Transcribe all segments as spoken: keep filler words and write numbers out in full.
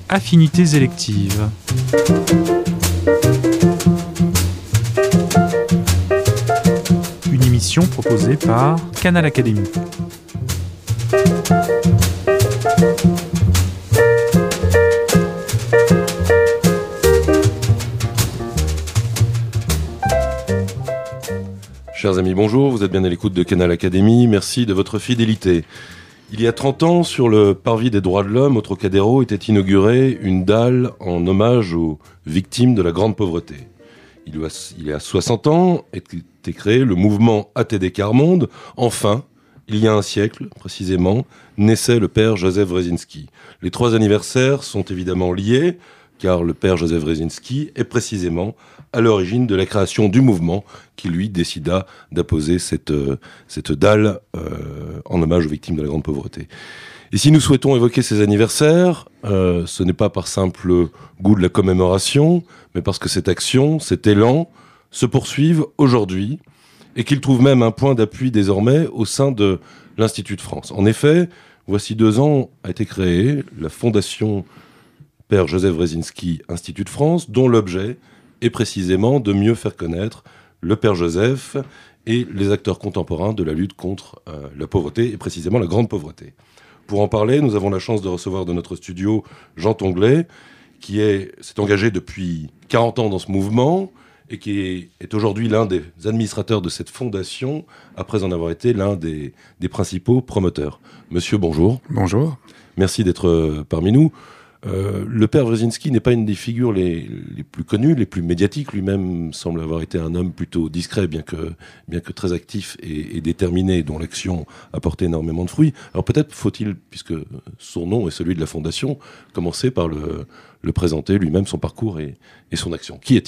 Affinités électives. Une émission proposée par Canal Académie. Chers amis, bonjour, vous êtes bien à l'écoute de Canal Académie, merci de votre fidélité. Il y a trente ans, sur le parvis des droits de l'homme, au Trocadéro, était inaugurée une dalle en hommage aux victimes de la grande pauvreté. Il y a soixante ans, était créé le mouvement A T D Quart-Monde. Enfin, il y a un siècle, précisément, naissait le père Joseph Wresinski. Les trois anniversaires sont évidemment liés, car le père Joseph Wresinski est précisément à l'origine de la création du mouvement qui, lui, décida d'apposer cette, euh, cette dalle euh, en hommage aux victimes de la grande pauvreté. Et si nous souhaitons évoquer ces anniversaires, euh, ce n'est pas par simple goût de la commémoration, mais parce que cette action, cet élan, se poursuivent aujourd'hui et qu'ils trouvent même un point d'appui désormais au sein de l'Institut de France. En effet, voici deux ans a été créée la Fondation Père Joseph Wresinski Institut de France, dont l'objet est précisément de mieux faire connaître le Père Joseph et les acteurs contemporains de la lutte contre euh, la pauvreté, et précisément la grande pauvreté. Pour en parler, nous avons la chance de recevoir dans notre studio Jean Tonglet, qui est, s'est engagé depuis quarante ans dans ce mouvement et qui est, est aujourd'hui l'un des administrateurs de cette fondation, après en avoir été l'un des, des principaux promoteurs. Monsieur, bonjour. Bonjour. Merci d'être euh, parmi nous. Euh, le père Wresinski n'est pas une des figures les, les plus connues, les plus médiatiques. Lui-même semble avoir été un homme plutôt discret, bien que, bien que très actif et, et déterminé, dont l'action a porté énormément de fruits. Alors peut-être faut-il, puisque son nom est celui de la Fondation, commencer par le, le présenter lui-même, son parcours et, et son action. Qui est-il ?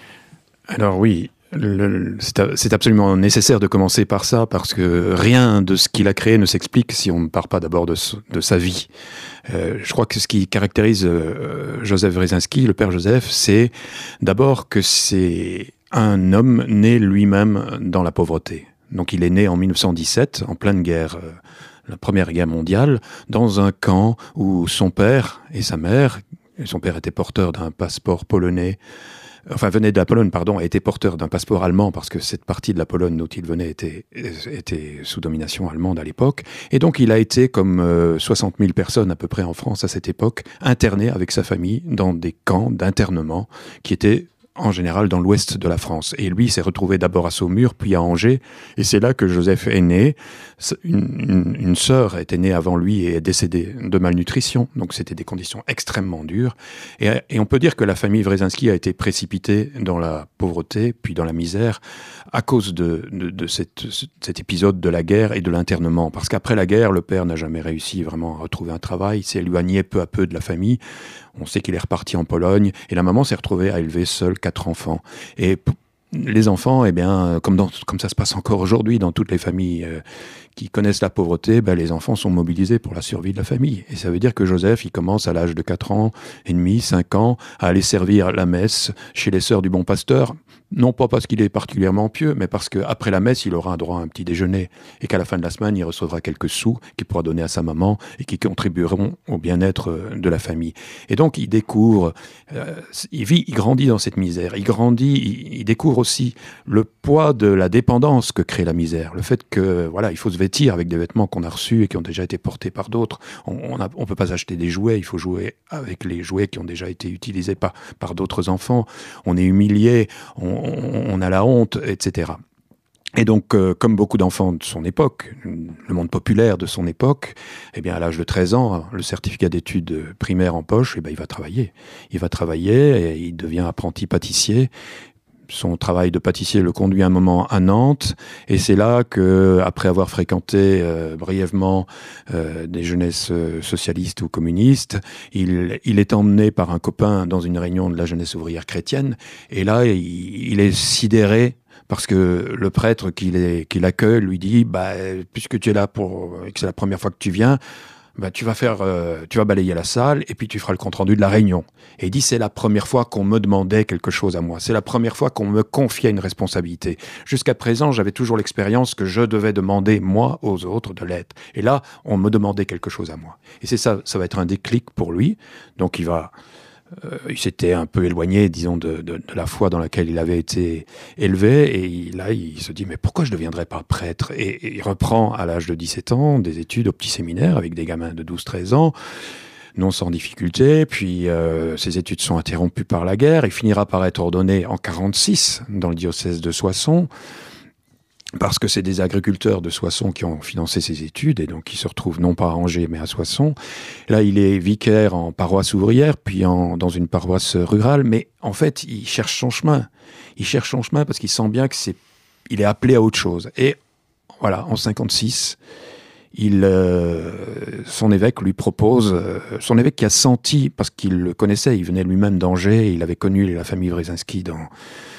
Alors oui, le, c'est, c'est absolument nécessaire de commencer par ça, parce que rien de ce qu'il a créé ne s'explique si on ne part pas d'abord de, de sa vie. Euh, je crois que ce qui caractérise euh, Joseph Wresinski, le père Joseph, c'est d'abord que c'est un homme né lui-même dans la pauvreté. Donc il est né en dix-neuf cent dix-sept, en pleine guerre, euh, la première guerre mondiale, dans un camp où son père et sa mère, et son père était porteur d'un passeport polonais, enfin venait de la Pologne, pardon, a été porteur d'un passeport allemand, parce que cette partie de la Pologne dont il venait était, était sous domination allemande à l'époque. Et donc il a été, comme euh, soixante mille personnes à peu près en France à cette époque, interné avec sa famille dans des camps d'internement qui étaient en général dans l'ouest de la France. Et lui s'est retrouvé d'abord à Saumur, puis à Angers, et c'est là que Joseph est né. Une, une, une sœur était née avant lui et est décédée de malnutrition, donc c'était des conditions extrêmement dures. Et, et on peut dire que la famille Wresinski a été précipitée dans la pauvreté, puis dans la misère, à cause de, de, de cette, cet épisode de la guerre et de l'internement. Parce qu'après la guerre, le père n'a jamais réussi vraiment à retrouver un travail, il s'est éloigné peu à peu de la famille. On sait qu'il est reparti en Pologne, et la maman s'est retrouvée à élever seule quatre enfants. Et p- les enfants, eh bien, comme, dans, comme ça se passe encore aujourd'hui dans toutes les familles euh, qui connaissent la pauvreté, ben, les enfants sont mobilisés pour la survie de la famille. Et ça veut dire que Joseph, il commence à l'âge de quatre ans et demi, cinq ans, à aller servir la messe chez les sœurs du Bon Pasteur. Non pas parce qu'il est particulièrement pieux, mais parce qu'après la messe, il aura un droit à un petit déjeuner, et qu'à la fin de la semaine, il recevra quelques sous qu'il pourra donner à sa maman et qui contribueront au bien-être de la famille. Et donc, il découvre, euh, il vit, il grandit dans cette misère. Il grandit, il, il découvre aussi le poids de la dépendance que crée la misère. Le fait que, voilà, il faut se vêtir avec des vêtements qu'on a reçus et qui ont déjà été portés par d'autres. On on, a, on peut pas acheter des jouets, il faut jouer avec les jouets qui ont déjà été utilisés par, par d'autres enfants. On est humilié, on on a la honte, et cetera. Et donc, euh, comme beaucoup d'enfants de son époque, le monde populaire de son époque, eh bien, à l'âge de treize ans, le certificat d'études primaires en poche, eh bien, il va travailler. Il va travailler et il devient apprenti pâtissier. Son travail de pâtissier le conduit un moment à Nantes, et c'est là que, après avoir fréquenté euh, brièvement euh, des jeunesses euh, socialistes ou communistes, il, il est emmené par un copain dans une réunion de la jeunesse ouvrière chrétienne, et là, il, il est sidéré parce que le prêtre qui, les, qui l'accueille lui dit bah, « puisque tu es là pour, et que c'est la première fois que tu viens, bah, tu vas faire, euh, tu vas balayer la salle et puis tu feras le compte-rendu de la réunion. Et il dit, c'est la première fois qu'on me demandait quelque chose à moi. C'est la première fois qu'on me confiait une responsabilité. Jusqu'à présent, j'avais toujours l'expérience que je devais demander, moi, aux autres de l'aide. Et là, on me demandait quelque chose à moi. Et c'est ça, ça va être un déclic pour lui. Donc il va... Euh, il s'était un peu éloigné, disons, de, de, de la foi dans laquelle il avait été élevé, et il, là, il se dit, mais pourquoi je ne deviendrais pas prêtre ? et, et il reprend, à l'âge de dix-sept ans, des études au petit séminaire avec des gamins de douze treize ans, non sans difficulté, puis euh, ses études sont interrompues par la guerre, il finira par être ordonné en quarante-six dans le diocèse de Soissons, parce que c'est des agriculteurs de Soissons qui ont financé ses études, et donc il se retrouve non pas à Angers, mais à Soissons. Là, il est vicaire en paroisse ouvrière, puis en, dans une paroisse rurale, mais en fait, il cherche son chemin. Il cherche son chemin parce qu'il sent bien que c'est, il est appelé à autre chose. Et voilà, en cinquante-six, il, euh, son évêque lui propose, euh, son évêque qui a senti, parce qu'il le connaissait, il venait lui-même d'Angers, il avait connu la famille Wresinski dans...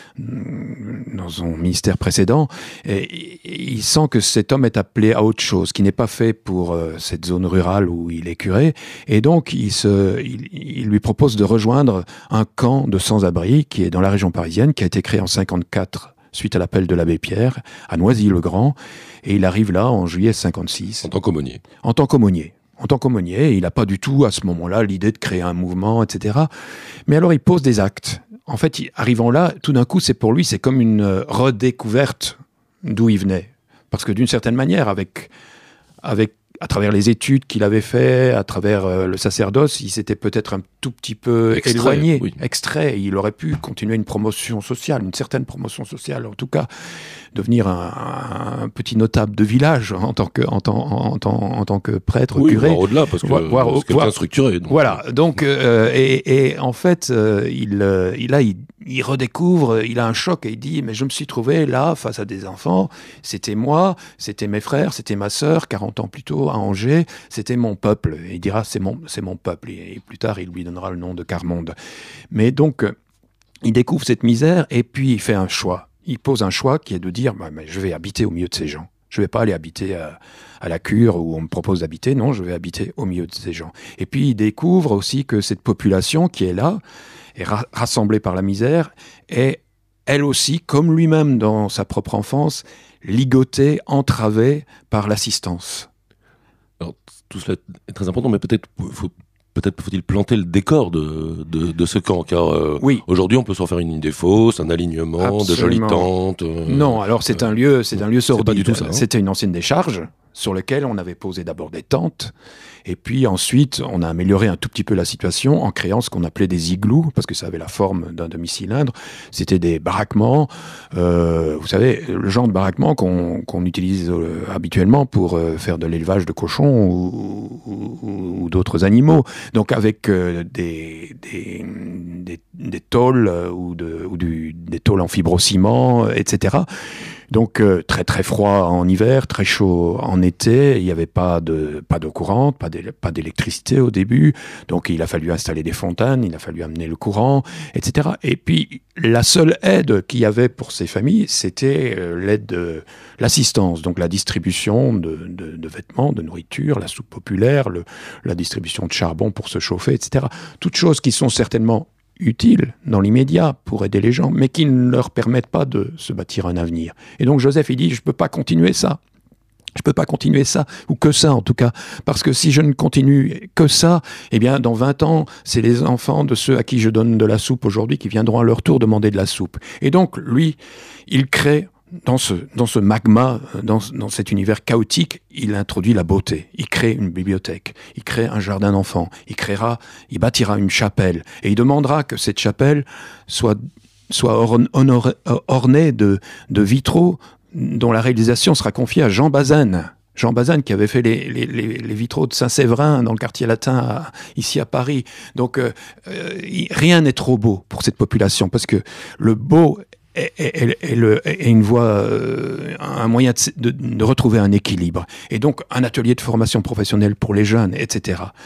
dans son ministère précédent, et il sent que cet homme est appelé à autre chose, qui n'est pas fait pour euh, cette zone rurale où il est curé, et donc il, se, il, il lui propose de rejoindre un camp de sans-abri qui est dans la région parisienne, qui a été créé en cinquante-quatre suite à l'appel de l'abbé Pierre, à Noisy-le-Grand, et il arrive là en juillet cinquante-six. En tant qu'aumônier. En tant qu'aumônier. En tant qu'aumônier, il n'a pas du tout, à ce moment-là, l'idée de créer un mouvement, et cetera. Mais alors, il pose des actes. En fait, arrivant là, tout d'un coup, c'est pour lui, c'est comme une redécouverte d'où il venait. Parce que d'une certaine manière, avec, avec, à travers les études qu'il avait fait, à travers euh, le sacerdoce, il s'était peut-être un tout petit peu extrait, éloigné, oui. extrait. Il aurait pu continuer une promotion sociale, une certaine promotion sociale, en tout cas, devenir un, un, un petit notable de village en tant que, en tant, en tant, en tant que prêtre, oui, curé. Voire au-delà, parce que voir, c'est quelqu'un voir, structuré. Donc. Voilà, donc, euh, et, et en fait, euh, il, euh, il, a, il, il redécouvre, il a un choc et il dit, mais je me suis trouvé là, face à des enfants, c'était moi, c'était mes frères, c'était ma sœur, quarante ans plus tôt, à Angers, c'était mon peuple. Et il dira, c'est mon, c'est mon peuple. Et, et plus tard, il lui donnera le nom de Carmonde. Mais donc, euh, il découvre cette misère et puis il fait un choix. Il pose un choix qui est de dire, bah, mais je vais habiter au milieu de ces gens. Je ne vais pas aller habiter à, à la cure où on me propose d'habiter. Non, je vais habiter au milieu de ces gens. Et puis, il découvre aussi que cette population qui est là, est ra- rassemblée par la misère, est elle aussi, comme lui-même dans sa propre enfance, ligotée, entravée par l'assistance. Alors, tout cela est très important, mais peut-être faut, peut-être faut-il planter le décor de, de, de ce camp, car euh, oui. aujourd'hui on peut s'en faire une idée fausse, un alignement, Absolument. de jolies tentes. Euh, non, alors c'est un lieu, c'est un lieu sordide. C'est pas du tout ça. Hein. C'était une ancienne décharge sur laquelle on avait posé d'abord des tentes, et puis ensuite on a amélioré un tout petit peu la situation en créant ce qu'on appelait des igloos, parce que ça avait la forme d'un demi-cylindre. C'était des baraquements, euh, vous savez, le genre de baraquement qu'on, qu'on utilise euh, habituellement pour euh, faire de l'élevage de cochons ou, ou, ou d'autres animaux. Donc avec euh, des, des, des, des tôles euh, ou, de, ou du, des tôles en fibrociment, euh, et cetera. Donc euh, très très froid en hiver, très chaud en été, il n'y avait pas de pas d'eau courante, pas, de, pas d'électricité au début, donc il a fallu installer des fontaines, il a fallu amener le courant, et cetera. Et puis la seule aide qu'il y avait pour ces familles, c'était euh, l'aide de l'assistance, donc la distribution de, de, de vêtements, de nourriture, la soupe populaire, le, la distribution de charbon pour se chauffer, et cetera. Toutes choses qui sont certainement utiles dans l'immédiat pour aider les gens, mais qui ne leur permettent pas de se bâtir un avenir. Et donc Joseph, il dit, je ne peux pas continuer ça. Je ne peux pas continuer ça, ou que ça en tout cas, parce que si je ne continue que ça, eh bien dans vingt ans, c'est les enfants de ceux à qui je donne de la soupe aujourd'hui qui viendront à leur tour demander de la soupe. Et donc lui, il crée Dans ce, dans ce magma, dans, dans cet univers chaotique, il introduit la beauté. Il crée une bibliothèque, il crée un jardin d'enfants, il créera, il bâtira une chapelle, et il demandera que cette chapelle soit, soit ornée, ornée de, de vitraux dont la réalisation sera confiée à Jean Bazin. Jean Bazin qui avait fait les, les, les, les vitraux de Saint-Séverin dans le quartier latin à, ici à Paris. Donc euh, euh, rien n'est trop beau pour cette population, parce que le beau est, est, est, le, est une voie, euh, un moyen de, de, de retrouver un équilibre. Et donc un atelier de formation professionnelle pour les jeunes, et cetera.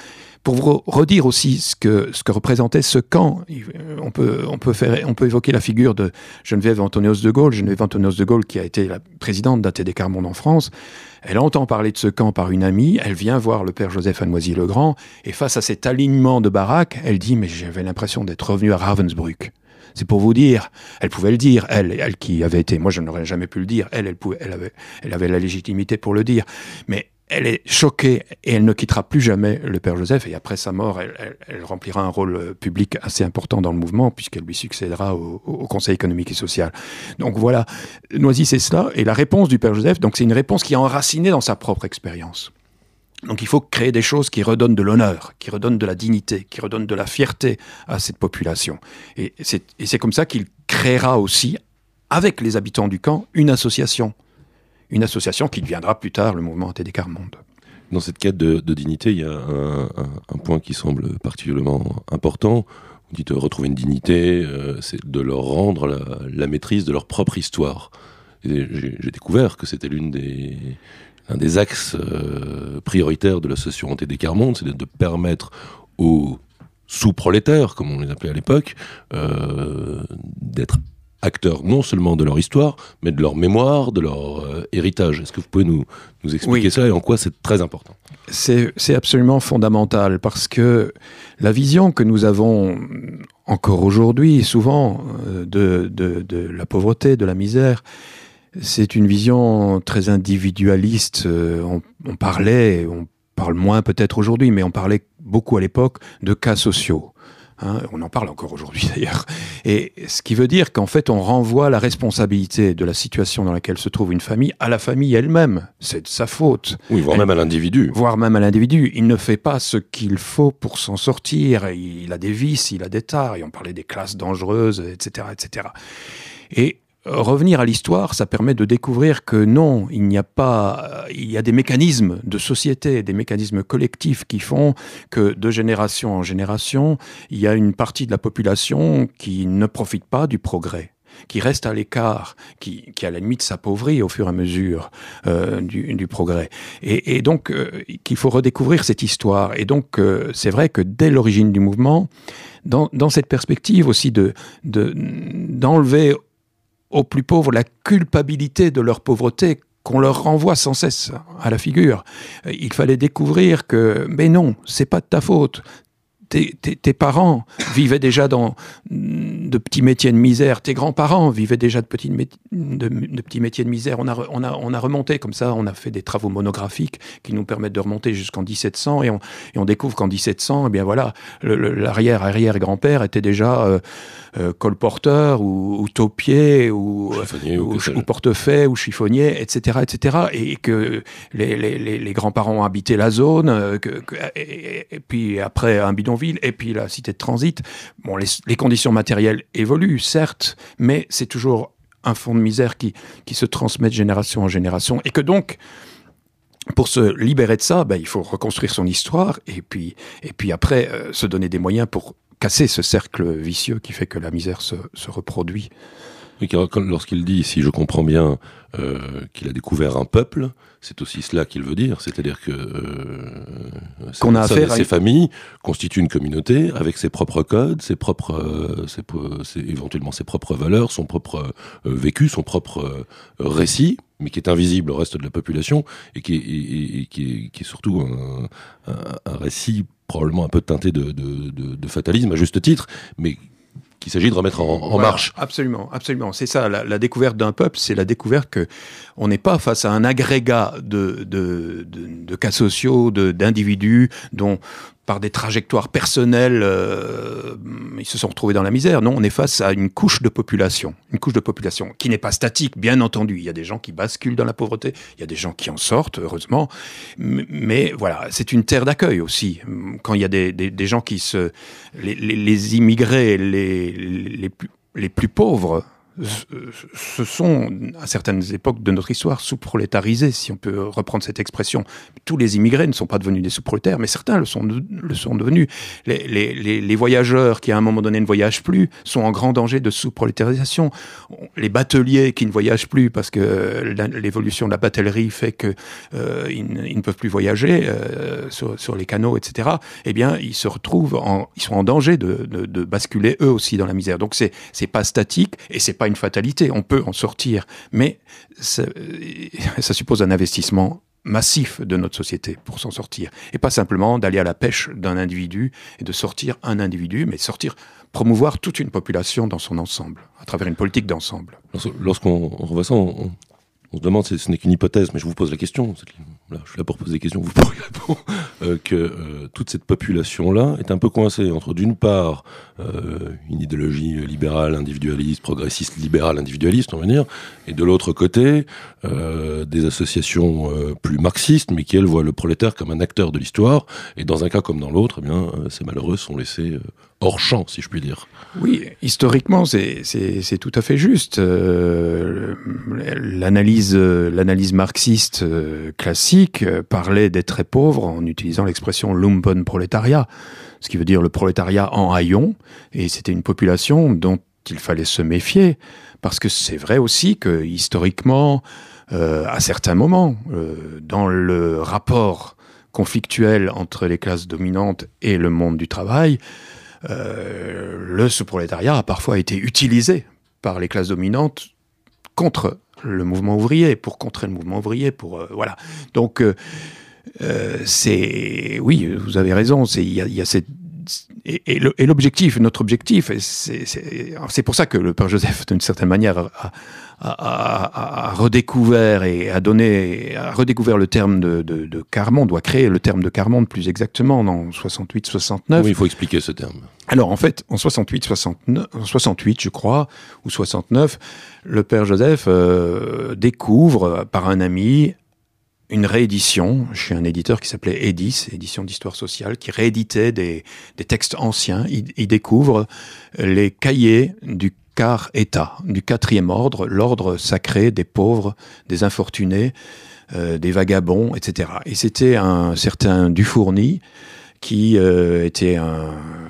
pour vous redire aussi ce que, ce que représentait ce camp, on peut, on, peut faire, on peut évoquer la figure de Geneviève Antonios de Gaulle, Geneviève Antonios de Gaulle qui a été la présidente d'A T D Quart Monde en France. Elle entend parler de ce camp par une amie, elle vient voir le père Joseph à Noisy-le-Grand, et face à cet alignement de baraques, elle dit « mais j'avais l'impression d'être revenue à Ravensbrück ». C'est pour vous dire, elle pouvait le dire, elle, elle qui avait été, moi je n'aurais jamais pu le dire, elle, elle, pouvait, elle, avait, elle avait la légitimité pour le dire, mais elle est choquée et elle ne quittera plus jamais le père Joseph, et après sa mort, elle, elle, elle remplira un rôle public assez important dans le mouvement, puisqu'elle lui succédera au, au Conseil économique et social. Donc voilà, Noisy c'est cela, et la réponse du père Joseph, donc c'est une réponse qui est enracinée dans sa propre expérience. Donc il faut créer des choses qui redonnent de l'honneur, qui redonnent de la dignité, qui redonnent de la fierté à cette population. Et c'est, et c'est comme ça qu'il créera aussi, avec les habitants du camp, une association. Une association qui deviendra plus tard le mouvement A T D Quart Monde. Dans cette quête de, de dignité, il y a un, un, un point qui semble particulièrement important. Vous dites euh, retrouver une dignité, euh, c'est de leur rendre la, la maîtrise de leur propre histoire. Et j'ai, j'ai découvert que c'était l'une des... Un des axes euh, prioritaires de l'association A T D Quart Monde, c'est de, de permettre aux sous-prolétaires, comme on les appelait à l'époque, euh, d'être acteurs non seulement de leur histoire, mais de leur mémoire, de leur euh, héritage. Est-ce que vous pouvez nous, nous expliquer oui. ça et en quoi c'est très important ? C'est, c'est absolument fondamental, parce que la vision que nous avons encore aujourd'hui, souvent, de, de, de la pauvreté, de la misère, c'est une vision très individualiste. On, on parlait, on parle moins peut-être aujourd'hui, mais on parlait beaucoup à l'époque de cas sociaux. Hein, on en parle encore aujourd'hui d'ailleurs. Et ce qui veut dire qu'en fait, on renvoie la responsabilité de la situation dans laquelle se trouve une famille à la famille elle-même. C'est de sa faute. Oui, voire Elle, même à l'individu. Voire même à l'individu. Il ne fait pas ce qu'il faut pour s'en sortir. Il a des vices, il a des tares. Et on parlait des classes dangereuses, et cetera, et cetera. Et revenir à l'histoire, ça permet de découvrir que non, il n'y a pas, il y a des mécanismes de société, des mécanismes collectifs qui font que de génération en génération, il y a une partie de la population qui ne profite pas du progrès, qui reste à l'écart, qui, qui à la limite s'appauvrit au fur et à mesure euh, du, du progrès. Et, et donc, euh, qu'il faut redécouvrir cette histoire. Et donc, euh, c'est vrai que dès l'origine du mouvement, dans, dans cette perspective aussi de, de, d'enlever aux plus pauvres la culpabilité de leur pauvreté qu'on leur renvoie sans cesse à la figure. Il fallait découvrir que, mais non, c'est pas de ta faute. Tes, tes, tes parents vivaient déjà dans de petits métiers de misère. Tes grands-parents vivaient déjà de petits, mé- de, de petits métiers de misère. On a, on, a, on a remonté comme ça, on a fait des travaux monographiques qui nous permettent de remonter jusqu'en dix-sept cents et on, et on découvre qu'en dix-sept cents, eh bien voilà, le, le, l'arrière-arrière-grand-père était déjà euh, euh, colporteur ou, ou taupier ou, chiffonnier, ou, ou, ou, ou portefeuille ou chiffonnier, et cetera, et cetera. Et que les, les, les, les grands-parents habitaient la zone, que, que, et, et puis après un bidonville, et puis la cité de transit. Bon, les, les conditions matérielles évoluent, certes, mais c'est toujours un fond de misère qui, qui se transmet de génération en génération. Et que donc, pour se libérer de ça, ben, il faut reconstruire son histoire, et puis, et puis après, euh, se donner des moyens pour casser ce cercle vicieux qui fait que la misère se, se reproduit. Oui, lorsqu'il dit, si je comprends bien, euh, qu'il a découvert un peuple, c'est aussi cela qu'il veut dire, c'est-à-dire que euh, qu'on a affaire à ces une... familles constituent une communauté avec ses propres codes, ses propres, euh, ses, ses, éventuellement ses propres valeurs, son propre euh, vécu, son propre euh, récit, mais qui est invisible au reste de la population et qui est, et, et, qui est, qui est surtout un, un, un récit probablement un peu teinté de, de, de, de fatalisme à juste titre, mais qu'il s'agit de remettre en, en voilà, marche. Absolument, absolument. C'est ça, la, la découverte d'un peuple, c'est la découverte que on n'est pas face à un agrégat de, de, de, de cas sociaux, de, d'individus dont, par des trajectoires personnelles, euh, ils se sont retrouvés dans la misère. Non, on est face à une couche de population, une couche de population qui n'est pas statique, bien entendu. Il y a des gens qui basculent dans la pauvreté, il y a des gens qui en sortent, heureusement. Mais, mais voilà, c'est une terre d'accueil aussi. Quand il y a des, des, des gens qui se... Les, les, les immigrés, les, les, plus, les plus pauvres, se sont, à certaines époques de notre histoire, sous-prolétarisés, si on peut reprendre cette expression. Tous les immigrés ne sont pas devenus des sous-prolétaires, mais certains le sont, le sont devenus. Les, les, les, les voyageurs qui, à un moment donné, ne voyagent plus, sont en grand danger de sous-prolétarisation. Les bateliers qui ne voyagent plus parce que l'évolution de la batellerie fait qu'ils euh, ils ne peuvent plus voyager euh, sur, sur les canaux, et cetera, eh bien, ils se retrouvent, en, ils sont en danger de, de, de basculer eux aussi dans la misère. Donc, c'est, c'est pas statique et c'est pas une fatalité, on peut en sortir, mais ça, ça suppose un investissement massif de notre société pour s'en sortir, et pas simplement d'aller à la pêche d'un individu et de sortir un individu, mais sortir, promouvoir toute une population dans son ensemble, à travers une politique d'ensemble. Lorsqu'on revoit ça, on, on se demande, ce n'est qu'une hypothèse, mais je vous pose la question, là, je suis là pour poser des questions, vous pourrez répondre, euh, que euh, toute cette population-là est un peu coincée entre, d'une part, euh, une idéologie libérale, individualiste, progressiste, libérale, individualiste, on va dire, et de l'autre côté, euh, des associations euh, plus marxistes, mais qui, elles, voient le prolétaire comme un acteur de l'histoire, et dans un cas comme dans l'autre, eh bien, euh, ces malheureux sont laissés euh, hors champ, si je puis dire. Oui, historiquement, c'est, c'est, c'est tout à fait juste. Euh, l'analyse, l'analyse marxiste euh, classique euh, parlait des très pauvres en utilisant l'expression Lumpenproletariat, ce qui veut dire le prolétariat en haillons, et c'était une population dont il fallait se méfier, parce que c'est vrai aussi que, historiquement, euh, à certains moments, euh, dans le rapport conflictuel entre les classes dominantes et le monde du travail, Euh, le sous-prolétariat a parfois été utilisé par les classes dominantes contre le mouvement ouvrier, pour contrer le mouvement ouvrier, pour euh, voilà. Donc euh, euh, c'est oui, vous avez raison. C'est il y a, il y a cette et, et, le, et l'objectif, notre objectif, c'est, c'est, c'est pour ça que le Père Joseph, d'une certaine manière, a, a, a, a redécouvert et a donné, a redécouvert le terme de, de, de quart-monde, doit créer le terme de quart-monde plus exactement en soixante-huit soixante-neuf. Oui, il faut expliquer ce terme. Alors en fait, en soixante-huit soixante-neuf, soixante-huit je crois, ou soixante-neuf, le Père Joseph euh, découvre par un ami une réédition chez un éditeur qui s'appelait Edis, édition d'histoire sociale, qui rééditait des, des textes anciens. Il, il découvre les cahiers du quart état, du quatrième ordre, l'ordre sacré des pauvres, des infortunés, euh, des vagabonds, et cetera. Et c'était un certain Dufourny qui euh, était un...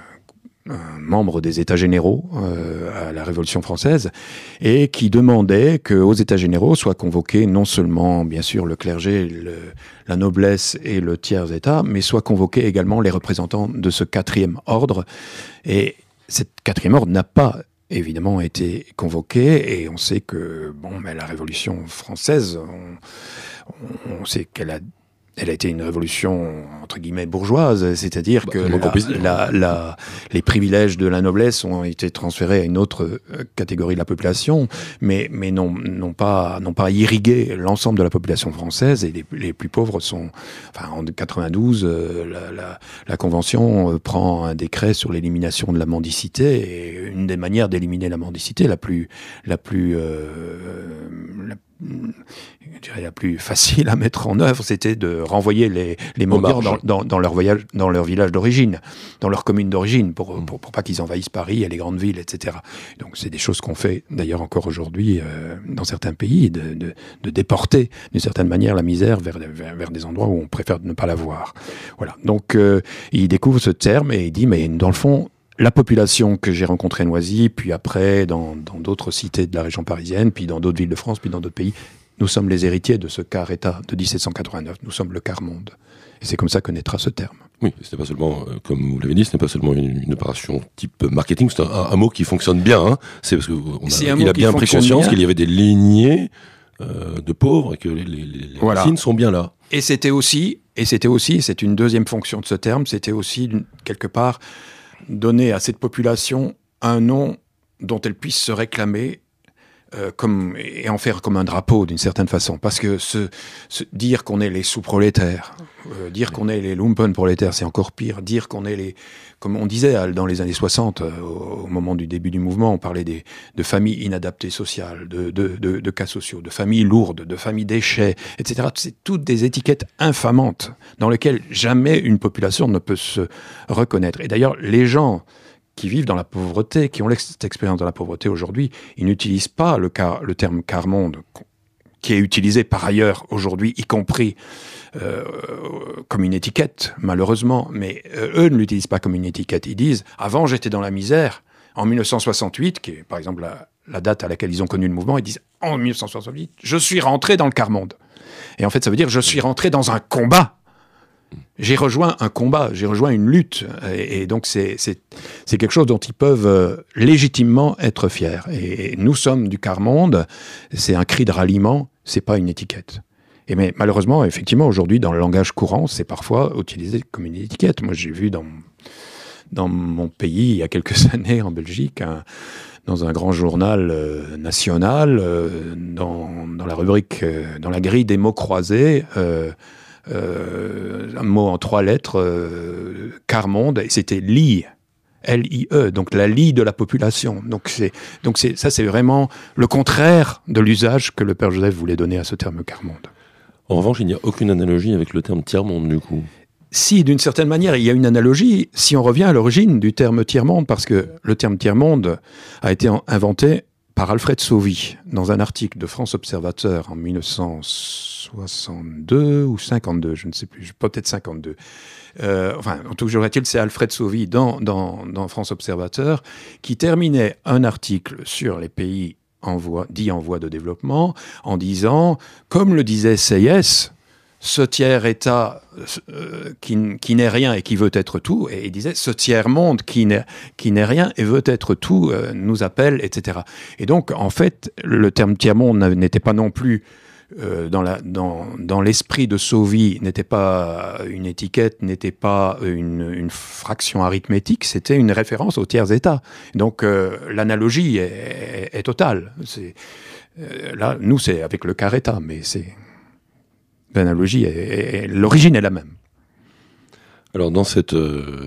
un membre des États généraux euh, à la Révolution française, et qui demandait qu'aux États généraux soient convoqués non seulement, bien sûr, le clergé, le, la noblesse et le tiers-État, mais soient convoqués également les représentants de ce quatrième ordre. Et cette quatrième ordre n'a pas évidemment été convoqué, et on sait que bon, mais la Révolution française, on, on sait qu'elle a Elle a été une révolution, entre guillemets, bourgeoise, c'est-à-dire bah, que la, la, la, les privilèges de la noblesse ont été transférés à une autre catégorie de la population, mais, mais n'ont non pas, non pas irrigué l'ensemble de la population française, et les, les plus pauvres sont... Enfin, en quatre-vingt-douze, la, la, la Convention prend un décret sur l'élimination de la mendicité, et une des manières d'éliminer la mendicité, la plus... La plus euh, la, je dirais la plus facile à mettre en œuvre, c'était de renvoyer les, les mendiants dans, dans, dans leur voyage, dans leur village d'origine, dans leur commune d'origine, pour, pour, pour pas qu'ils envahissent Paris et les grandes villes, et cetera. Donc c'est des choses qu'on fait d'ailleurs encore aujourd'hui euh, dans certains pays, de, de, de déporter d'une certaine manière la misère vers, vers, vers des endroits où on préfère ne pas la voir. Voilà. Donc euh, il découvre ce terme et il dit, mais dans le fond, la population que j'ai rencontrée à Noisy, puis après dans, dans d'autres cités de la région parisienne, puis dans d'autres villes de France, puis dans d'autres pays, nous sommes les héritiers de ce quart-État de dix-sept cent quatre-vingt-neuf. Nous sommes le quart-monde. Et c'est comme ça que naîtra ce terme. Oui, ce n'est pas seulement, euh, comme vous l'avez dit, ce n'est pas seulement une, une opération type marketing, c'est un, un mot qui fonctionne bien. Hein. C'est parce qu'il a bien pris conscience bien. qu'il y avait des lignées euh, de pauvres et que les, les, les voilà. racines sont bien là. Et c'était aussi, et c'était aussi, c'est une deuxième fonction de ce terme, c'était aussi, quelque part, donner à cette population un nom dont elle puisse se réclamer euh, comme, et en faire comme un drapeau d'une certaine façon. Parce que se, se, dire qu'on est les sous-prolétaires, euh, dire qu'on est les lumpenprolétaires, c'est encore pire. Dire qu'on est les... Comme on disait dans les années soixante, euh, au moment du début du mouvement, on parlait des, de familles inadaptées sociales, de, de, de, de cas sociaux, de familles lourdes, de familles déchets, et cetera. C'est toutes des étiquettes infamantes dans lesquelles jamais une population ne peut se reconnaître. Et d'ailleurs, les gens qui vivent dans la pauvreté, qui ont cette expérience de la pauvreté aujourd'hui, ils n'utilisent pas le, car, le terme quart-monde, qui est utilisé par ailleurs aujourd'hui, y compris euh, comme une étiquette, malheureusement. Mais euh, eux ne l'utilisent pas comme une étiquette. Ils disent « Avant, j'étais dans la misère. En mille neuf cent soixante-huit, qui est par exemple la, la date à laquelle ils ont connu le mouvement, ils disent « En mille neuf cent soixante-huit, je suis rentré dans le quart-monde. » Et en fait, ça veut dire « Je suis rentré dans un combat. » J'ai rejoint un combat, j'ai rejoint une lutte. Et, et donc, c'est, c'est, c'est quelque chose dont ils peuvent euh, légitimement être fiers. Et, et nous sommes du quart-monde, c'est un cri de ralliement, c'est pas une étiquette. Et mais malheureusement, effectivement, aujourd'hui, dans le langage courant, c'est parfois utilisé comme une étiquette. Moi, j'ai vu dans, dans mon pays, il y a quelques années, en Belgique, un, dans un grand journal euh, national, euh, dans, dans la rubrique, euh, dans la grille des mots croisés, euh, Euh, un mot en trois lettres, euh, quart-monde, et c'était L I, L I E, donc la lie de la population. Donc, c'est, donc c'est, ça, c'est vraiment le contraire de l'usage que le Père Joseph voulait donner à ce terme quart-monde. En revanche, il n'y a aucune analogie avec le terme tiers-monde, du coup. Si, d'une certaine manière, il y a une analogie, si on revient à l'origine du terme tiers-monde, parce que le terme tiers-monde a été inventé par Alfred Sauvy, dans un article de France Observateur en mille neuf cent soixante-deux ou cinquante-deux, je ne sais plus, peut-être cinquante-deux. Euh, enfin, en tout cas, c'est Alfred Sauvy dans, dans, dans France Observateur qui terminait un article sur les pays en voie, dits en voie de développement en disant, comme le disait Seyès, ce tiers-État euh, qui, qui n'est rien et qui veut être tout, et il disait, ce tiers-monde qui n'est, qui n'est rien et veut être tout, euh, nous appelle, et cetera. Et donc, en fait, le terme tiers-monde n'était pas non plus, euh, dans, la, dans, dans l'esprit de Sauvy, n'était pas une étiquette, n'était pas une, une fraction arithmétique, c'était une référence au tiers-État. Donc, euh, l'analogie est, est, est totale. C'est, euh, là, nous, c'est avec le quart-État, mais c'est... L'analogie, est, est, l'origine est la même. Alors, dans cette... Euh,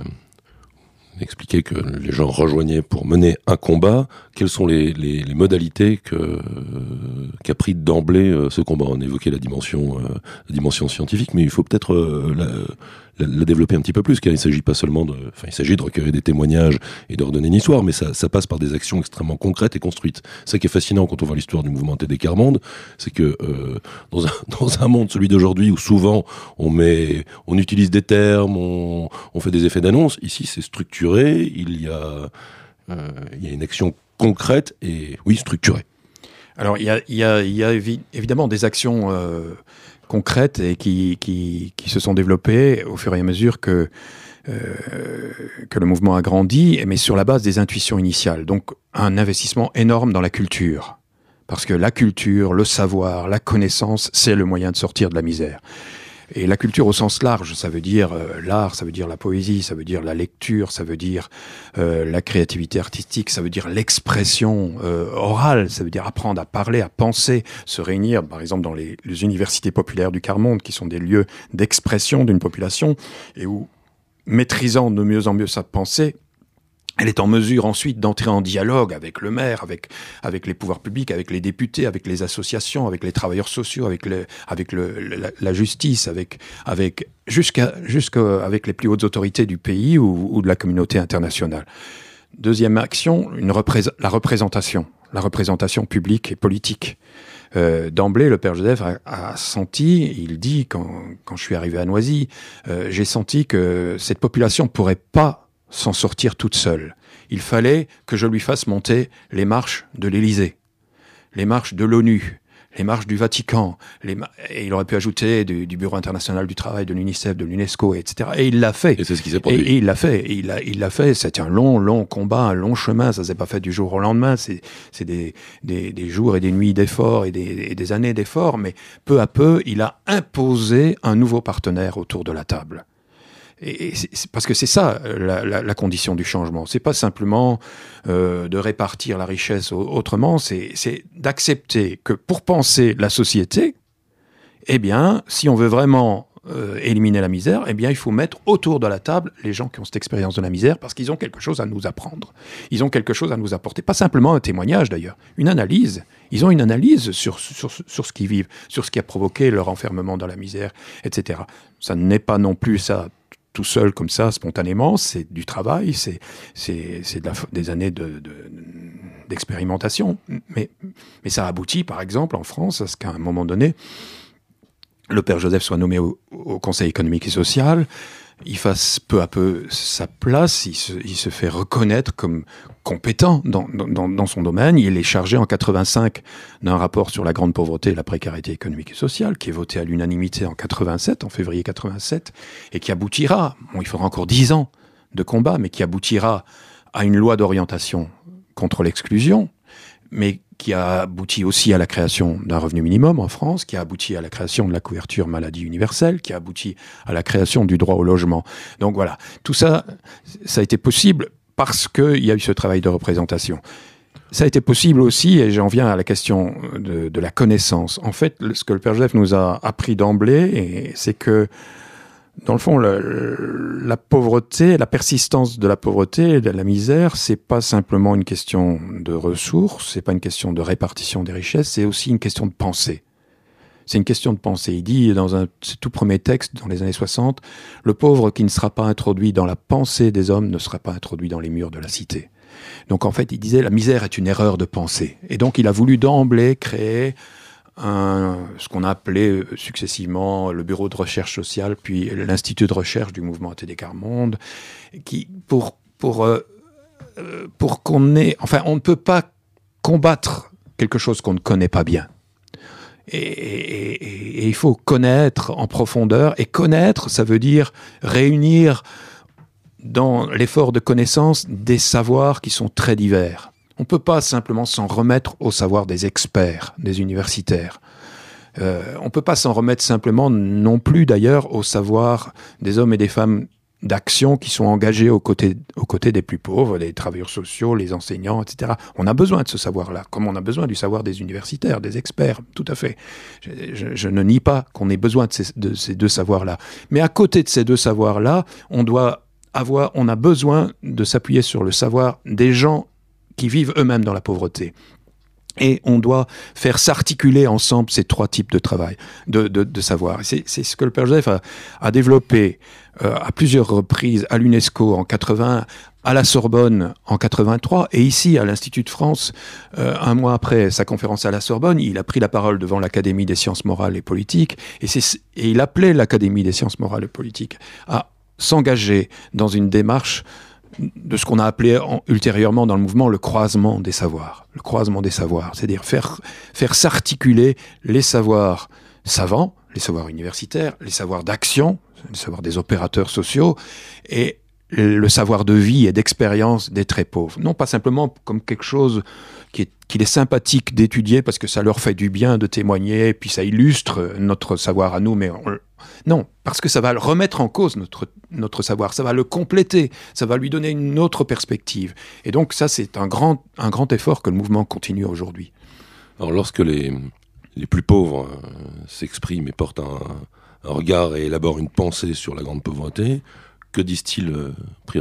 expliquer que les gens rejoignaient pour mener un combat, quelles sont les, les, les modalités que, euh, qu'a pris d'emblée euh, ce combat ? On évoquait la dimension, euh, la dimension scientifique, mais il faut peut-être euh, la, la, la développer un petit peu plus, car il ne s'agit pas seulement de... Enfin, il s'agit de recueillir des témoignages et de redonner une histoire, mais ça, ça passe par des actions extrêmement concrètes et construites. C'est ça qui est fascinant quand on voit l'histoire du mouvement T D quart-monde, c'est que euh, dans, un, dans un monde, celui d'aujourd'hui, où souvent on met, on utilise des termes, on, on fait des effets d'annonce, ici c'est structuré, il y a, euh, il y a une action concrète et, oui, structurée. Alors, il y a, il y a, il y a évi- évidemment des actions euh, concrètes et qui, qui, qui se sont développées au fur et à mesure que, euh, que le mouvement a grandi, mais sur la base des intuitions initiales. Donc, un investissement énorme dans la culture. Parce que la culture, le savoir, la connaissance, c'est le moyen de sortir de la misère. Et la culture au sens large, ça veut dire euh, l'art, ça veut dire la poésie, ça veut dire la lecture, ça veut dire euh, la créativité artistique, ça veut dire l'expression euh, orale, ça veut dire apprendre à parler, à penser, se réunir, par exemple dans les, les universités populaires du quart-monde, qui sont des lieux d'expression d'une population, et où, maîtrisant de mieux en mieux sa pensée, elle est en mesure ensuite d'entrer en dialogue avec le maire, avec avec les pouvoirs publics, avec les députés, avec les associations, avec les travailleurs sociaux, avec le avec le la, la justice, avec avec jusqu'à jusqu'à avec les plus hautes autorités du pays ou, ou de la communauté internationale. Deuxième action, une représ- la représentation, la représentation publique et politique. Euh, d'emblée, le Père Joseph a, a senti, il dit quand quand je suis arrivé à Noisy, euh, j'ai senti que cette population pourrait pas s'en sortir toute seule. Il fallait que je lui fasse monter les marches de l'Élysée, les marches de l'ONU, les marches du Vatican, les ma- et il aurait pu ajouter du, du Bureau international du travail, de l'UNICEF, de l'UNESCO, et cetera. Et il l'a fait. Et c'est ce qui s'est produit. Et, et il l'a fait. Et il l'a, il l'a fait. C'était un long, long combat, un long chemin. Ça s'est pas fait du jour au lendemain. C'est, c'est des, des, des jours et des nuits d'efforts et des, et des années d'efforts. Mais peu à peu, il a imposé un nouveau partenaire autour de la table. Et c'est, c'est parce que c'est ça la, la, la condition du changement. C'est pas simplement euh, de répartir la richesse autrement. C'est, c'est d'accepter que pour penser la société, eh bien, si on veut vraiment euh, éliminer la misère, eh bien, il faut mettre autour de la table les gens qui ont cette expérience de la misère, parce qu'ils ont quelque chose à nous apprendre. Ils ont quelque chose à nous apporter. Pas simplement un témoignage, d'ailleurs. Une analyse. Ils ont une analyse sur, sur, sur ce qu'ils vivent, sur ce qui a provoqué leur enfermement dans la misère, et cetera. Ça n'est pas non plus ça tout seul comme ça, spontanément. C'est du travail, c'est, c'est, c'est de la, des années de, de, d'expérimentation. Mais, mais ça aboutit, par exemple, en France, à ce qu'à un moment donné, le père Joseph soit nommé au, au Conseil économique et social, il fasse peu à peu sa place, il se, il se fait reconnaître comme compétent dans, dans, dans son domaine. Il est chargé en quatre-vingt-cinq d'un rapport sur la grande pauvreté et la précarité économique et sociale, qui est voté à l'unanimité en quatre-vingt-sept, en février quatre-vingt-sept, et qui aboutira, bon, il faudra encore dix ans de combat, mais qui aboutira à une loi d'orientation contre l'exclusion, mais qui a abouti aussi à la création d'un revenu minimum en France, qui a abouti à la création de la couverture maladie universelle, qui a abouti à la création du droit au logement. Donc voilà, tout ça, ça a été possible parce qu'il y a eu ce travail de représentation. Ça a été possible aussi, et j'en viens à la question de, de la connaissance. En fait, ce que le père Joseph nous a appris d'emblée, c'est que dans le fond, le, la pauvreté, la persistance de la pauvreté, de la misère, c'est pas simplement une question de ressources, c'est pas une question de répartition des richesses, c'est aussi une question de pensée. C'est une question de pensée. Il dit dans un ses tout premier texte, dans les années soixante, le pauvre qui ne sera pas introduit dans la pensée des hommes ne sera pas introduit dans les murs de la cité. Donc en fait, il disait la misère est une erreur de pensée. Et donc il a voulu d'emblée créer Un, ce qu'on a appelé successivement le bureau de recherche sociale, puis l'institut de recherche du mouvement A T D Quart Monde, qui, pour, pour, euh, pour qu'on ait... Enfin, on ne peut pas combattre quelque chose qu'on ne connaît pas bien. Et, et, et, et il faut connaître en profondeur, et connaître, ça veut dire réunir dans l'effort de connaissance des savoirs qui sont très divers. On ne peut pas simplement s'en remettre au savoir des experts, des universitaires. Euh, on ne peut pas s'en remettre simplement non plus d'ailleurs au savoir des hommes et des femmes d'action qui sont engagés aux côtés, aux côtés des plus pauvres, les travailleurs sociaux, les enseignants, et cetera. On a besoin de ce savoir-là, comme on a besoin du savoir des universitaires, des experts, tout à fait. Je, je, je ne nie pas qu'on ait besoin de ces, de ces deux savoirs-là. Mais à côté de ces deux savoirs-là, on doit avoir, on a besoin de s'appuyer sur le savoir des gens qui vivent eux-mêmes dans la pauvreté. Et on doit faire s'articuler ensemble ces trois types de travail, de, de, de savoir. C'est, c'est ce que le père Joseph a, a développé euh, à plusieurs reprises à l'UNESCO en quatre-vingts, à la Sorbonne en quatre-vingt-trois, et ici à l'Institut de France, euh, un mois après sa conférence à la Sorbonne, il a pris la parole devant l'Académie des sciences morales et politiques, et, c'est, et il appelait l'Académie des sciences morales et politiques à s'engager dans une démarche de ce qu'on a appelé en, ultérieurement dans le mouvement le croisement des savoirs. Le croisement des savoirs, c'est-à-dire faire, faire s'articuler les savoirs savants, les savoirs universitaires, les savoirs d'action, les savoirs des opérateurs sociaux, et le savoir de vie et d'expérience des très pauvres. Non pas simplement comme quelque chose qui est, qu'il est sympathique d'étudier parce que ça leur fait du bien de témoigner, et puis ça illustre notre savoir à nous, mais on, non, parce que ça va remettre en cause notre, notre savoir, ça va le compléter, ça va lui donner une autre perspective. Et donc ça, c'est un grand, un grand effort que le mouvement continue aujourd'hui. Alors lorsque les, les plus pauvres euh, s'expriment et portent un, un regard et élaborent une pensée sur la grande pauvreté, que disent-ils euh, prioritairement ?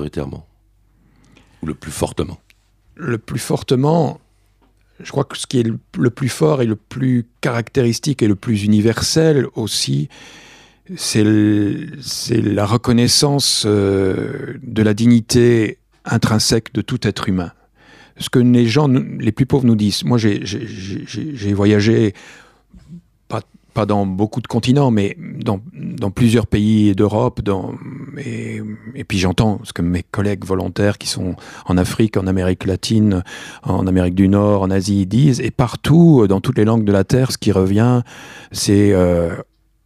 Ou le plus fortement ? Le plus fortement, je crois que ce qui est le, le plus fort et le plus caractéristique et le plus universel aussi, c'est, le, c'est la reconnaissance euh, de la dignité intrinsèque de tout être humain. Ce que les gens, les plus pauvres nous disent. Moi, j'ai, j'ai, j'ai, j'ai voyagé, pas, pas dans beaucoup de continents, mais dans, dans plusieurs pays d'Europe, dans, et, et puis j'entends ce que mes collègues volontaires qui sont en Afrique, en Amérique latine, en Amérique du Nord, en Asie disent, et partout, dans toutes les langues de la Terre, ce qui revient, c'est euh,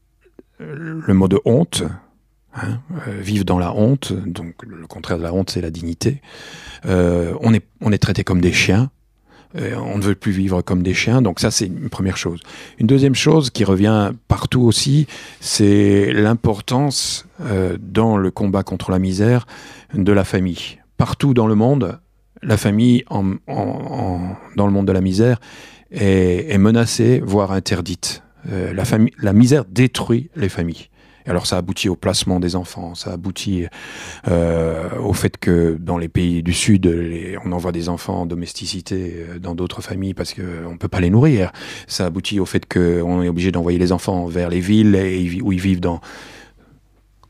le mot de honte, hein, euh, vivre dans la honte, donc le contraire de la honte, c'est la dignité. Euh, on est, on est traité comme des chiens, euh, on ne veut plus vivre comme des chiens, donc ça c'est une première chose. Une deuxième chose qui revient partout aussi, c'est l'importance euh, dans le combat contre la misère de la famille. Partout dans le monde, la famille en, en, en, dans le monde de la misère est, est menacée, voire interdite. Euh, la, famille, la misère détruit les familles. Et alors ça aboutit au placement des enfants, ça aboutit euh, au fait que dans les pays du Sud, les, on envoie des enfants en domesticité dans d'autres familles parce qu'on ne peut pas les nourrir. Ça aboutit au fait qu'on est obligé d'envoyer les enfants vers les villes et, où ils vivent dans,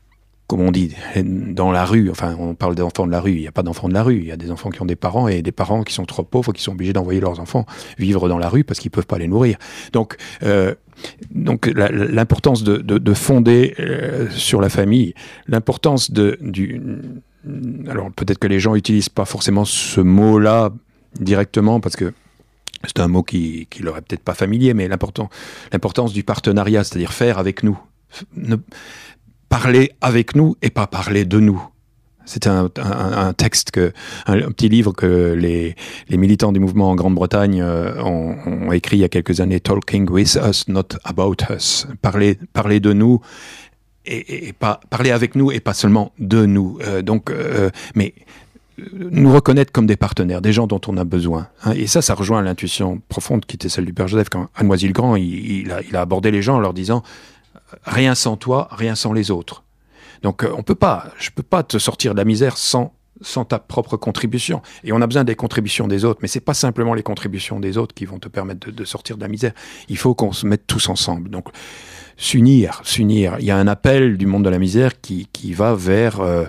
comme on dit, dans la rue. Enfin, on parle d'enfants de la rue. Il n'y a pas d'enfants de la rue. Il y a des enfants qui ont des parents et des parents qui sont trop pauvres, qui sont obligés d'envoyer leurs enfants vivre dans la rue parce qu'ils ne peuvent pas les nourrir. Donc, euh, donc la, l'importance de, de, de fonder euh, sur la famille, l'importance de, du... Alors, peut-être que les gens n'utilisent pas forcément ce mot-là directement parce que c'est un mot qui, qui leur est peut-être pas familier, mais l'important, l'importance du partenariat, c'est-à-dire faire avec nous. Ne, parler avec nous et pas parler de nous. C'est un, un, un texte, que, un, un petit livre que les, les militants du mouvement en Grande-Bretagne euh, ont, ont écrit il y a quelques années, Talking with us, not about us. Parler, parler de nous et, et, et pas parler avec nous et pas seulement de nous. Euh, donc, euh, mais nous reconnaître comme des partenaires, des gens dont on a besoin. Hein. Et ça, ça rejoint l'intuition profonde qui était celle du Père Joseph. Quand à Noisy-le-Grand, il, il, a, il a abordé les gens en leur disant « Rien sans toi, rien sans les autres ». Donc, euh, on peut pas, je peux pas te sortir de la misère sans, sans ta propre contribution. Et on a besoin des contributions des autres, mais c'est pas simplement les contributions des autres qui vont te permettre de, de sortir de la misère. Il faut qu'on se mette tous ensemble. Donc, s'unir, s'unir. Il y a un appel du monde de la misère qui, qui va vers... Euh,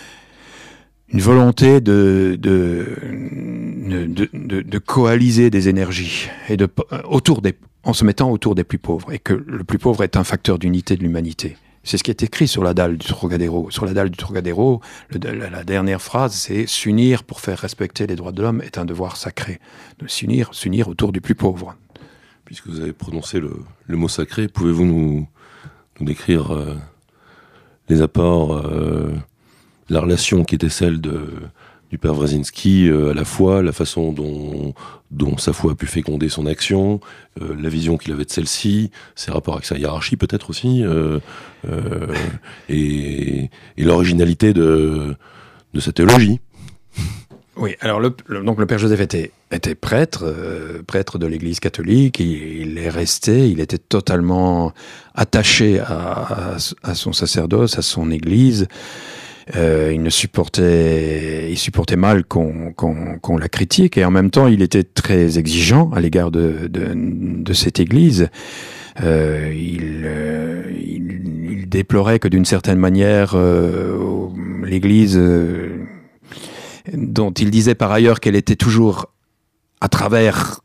une volonté de, de, de, de, de coaliser des énergies et de, autour des, en se mettant autour des plus pauvres, et que le plus pauvre est un facteur d'unité de l'humanité. C'est ce qui est écrit sur la dalle du Trocadéro. Sur la dalle du Trocadéro, le, la, la dernière phrase, c'est « S'unir pour faire respecter les droits de l'homme est un devoir sacré ». De s'unir, s'unir autour du plus pauvre. Puisque vous avez prononcé le, le mot sacré, pouvez-vous nous, nous décrire euh, les apports euh, la relation qui était celle de, du père Wresinski, euh, à la fois la façon dont, dont sa foi a pu féconder son action, euh, la vision qu'il avait de celle-ci, ses rapports avec sa hiérarchie peut-être aussi, euh, euh, et, et l'originalité de, de sa théologie. Oui, alors le, le, donc le père Joseph était, était prêtre, euh, prêtre de l'Église catholique, il, il est resté, il était totalement attaché à, à, à son sacerdoce, à son Église. Euh, il ne supportait, il supportait mal qu'on, qu'on, qu'on la critique, et en même temps, il était très exigeant à l'égard de, de, de cette Église. Euh, il, euh, il, il déplorait que d'une certaine manière, euh, l'Église, euh, dont il disait par ailleurs qu'elle était toujours à travers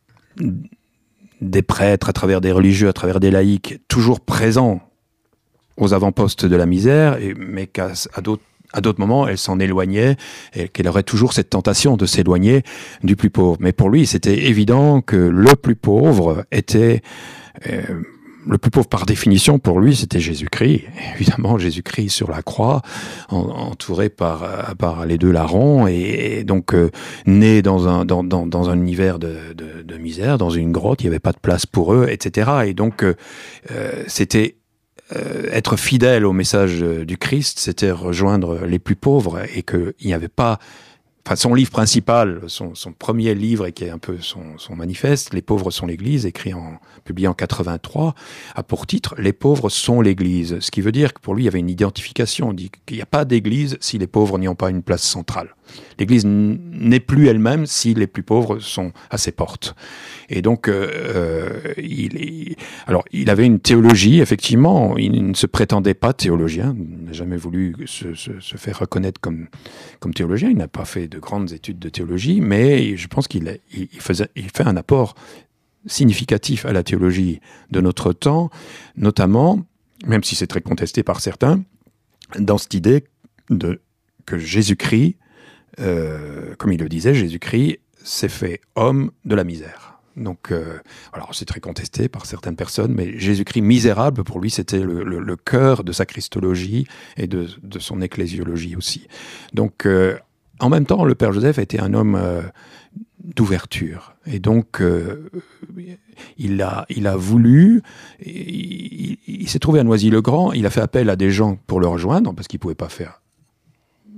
des prêtres, à travers des religieux, à travers des laïcs, toujours présents aux avant-postes de la misère, et, mais qu'à à d'autres À d'autres moments, elle s'en éloignait et qu'elle aurait toujours cette tentation de s'éloigner du plus pauvre. Mais pour lui, c'était évident que le plus pauvre était... Euh, le plus pauvre par définition, pour lui, c'était Jésus-Christ. Évidemment, Jésus-Christ sur la croix, en, entouré par, par les deux larrons, et, et donc euh, né dans un, dans, dans, dans un univers de, de, de misère, dans une grotte, il n'y avait pas de place pour eux, et cetera. Et donc, euh, c'était... Euh, être fidèle au message du Christ, c'était rejoindre les plus pauvres, et qu'il n'y avait pas... Enfin, son livre principal, son, son premier livre, et qui est un peu son, son manifeste, « Les pauvres sont l'Église », écrit en, publié en quatre-vingt-trois, a pour titre « Les pauvres sont l'Église ». Ce qui veut dire que pour lui, il y avait une identification. On dit qu'il n'y a pas d'Église si les pauvres n'y ont pas une place centrale. L'Église n'est plus elle-même si les plus pauvres sont à ses portes. Et donc, euh, il, il, alors, il avait une théologie, effectivement. Il ne se prétendait pas théologien. Il n'a jamais voulu se, se, se faire reconnaître comme, comme théologien. Il n'a pas fait de grandes études de théologie, mais je pense qu'il il faisait, il fait un apport significatif à la théologie de notre temps, notamment, même si c'est très contesté par certains, dans cette idée de, que Jésus-Christ, euh, comme il le disait, Jésus-Christ s'est fait homme de la misère. Donc, euh, alors c'est très contesté par certaines personnes, mais Jésus-Christ misérable, pour lui, c'était le, le, le cœur de sa christologie et de, de son ecclésiologie aussi. Donc, euh, en même temps, le Père Joseph était un homme euh, d'ouverture. Et donc, euh, il, a, il a voulu, il, il, il s'est trouvé à Noisy-le-Grand, il a fait appel à des gens pour le rejoindre, parce qu'il ne pouvait pas faire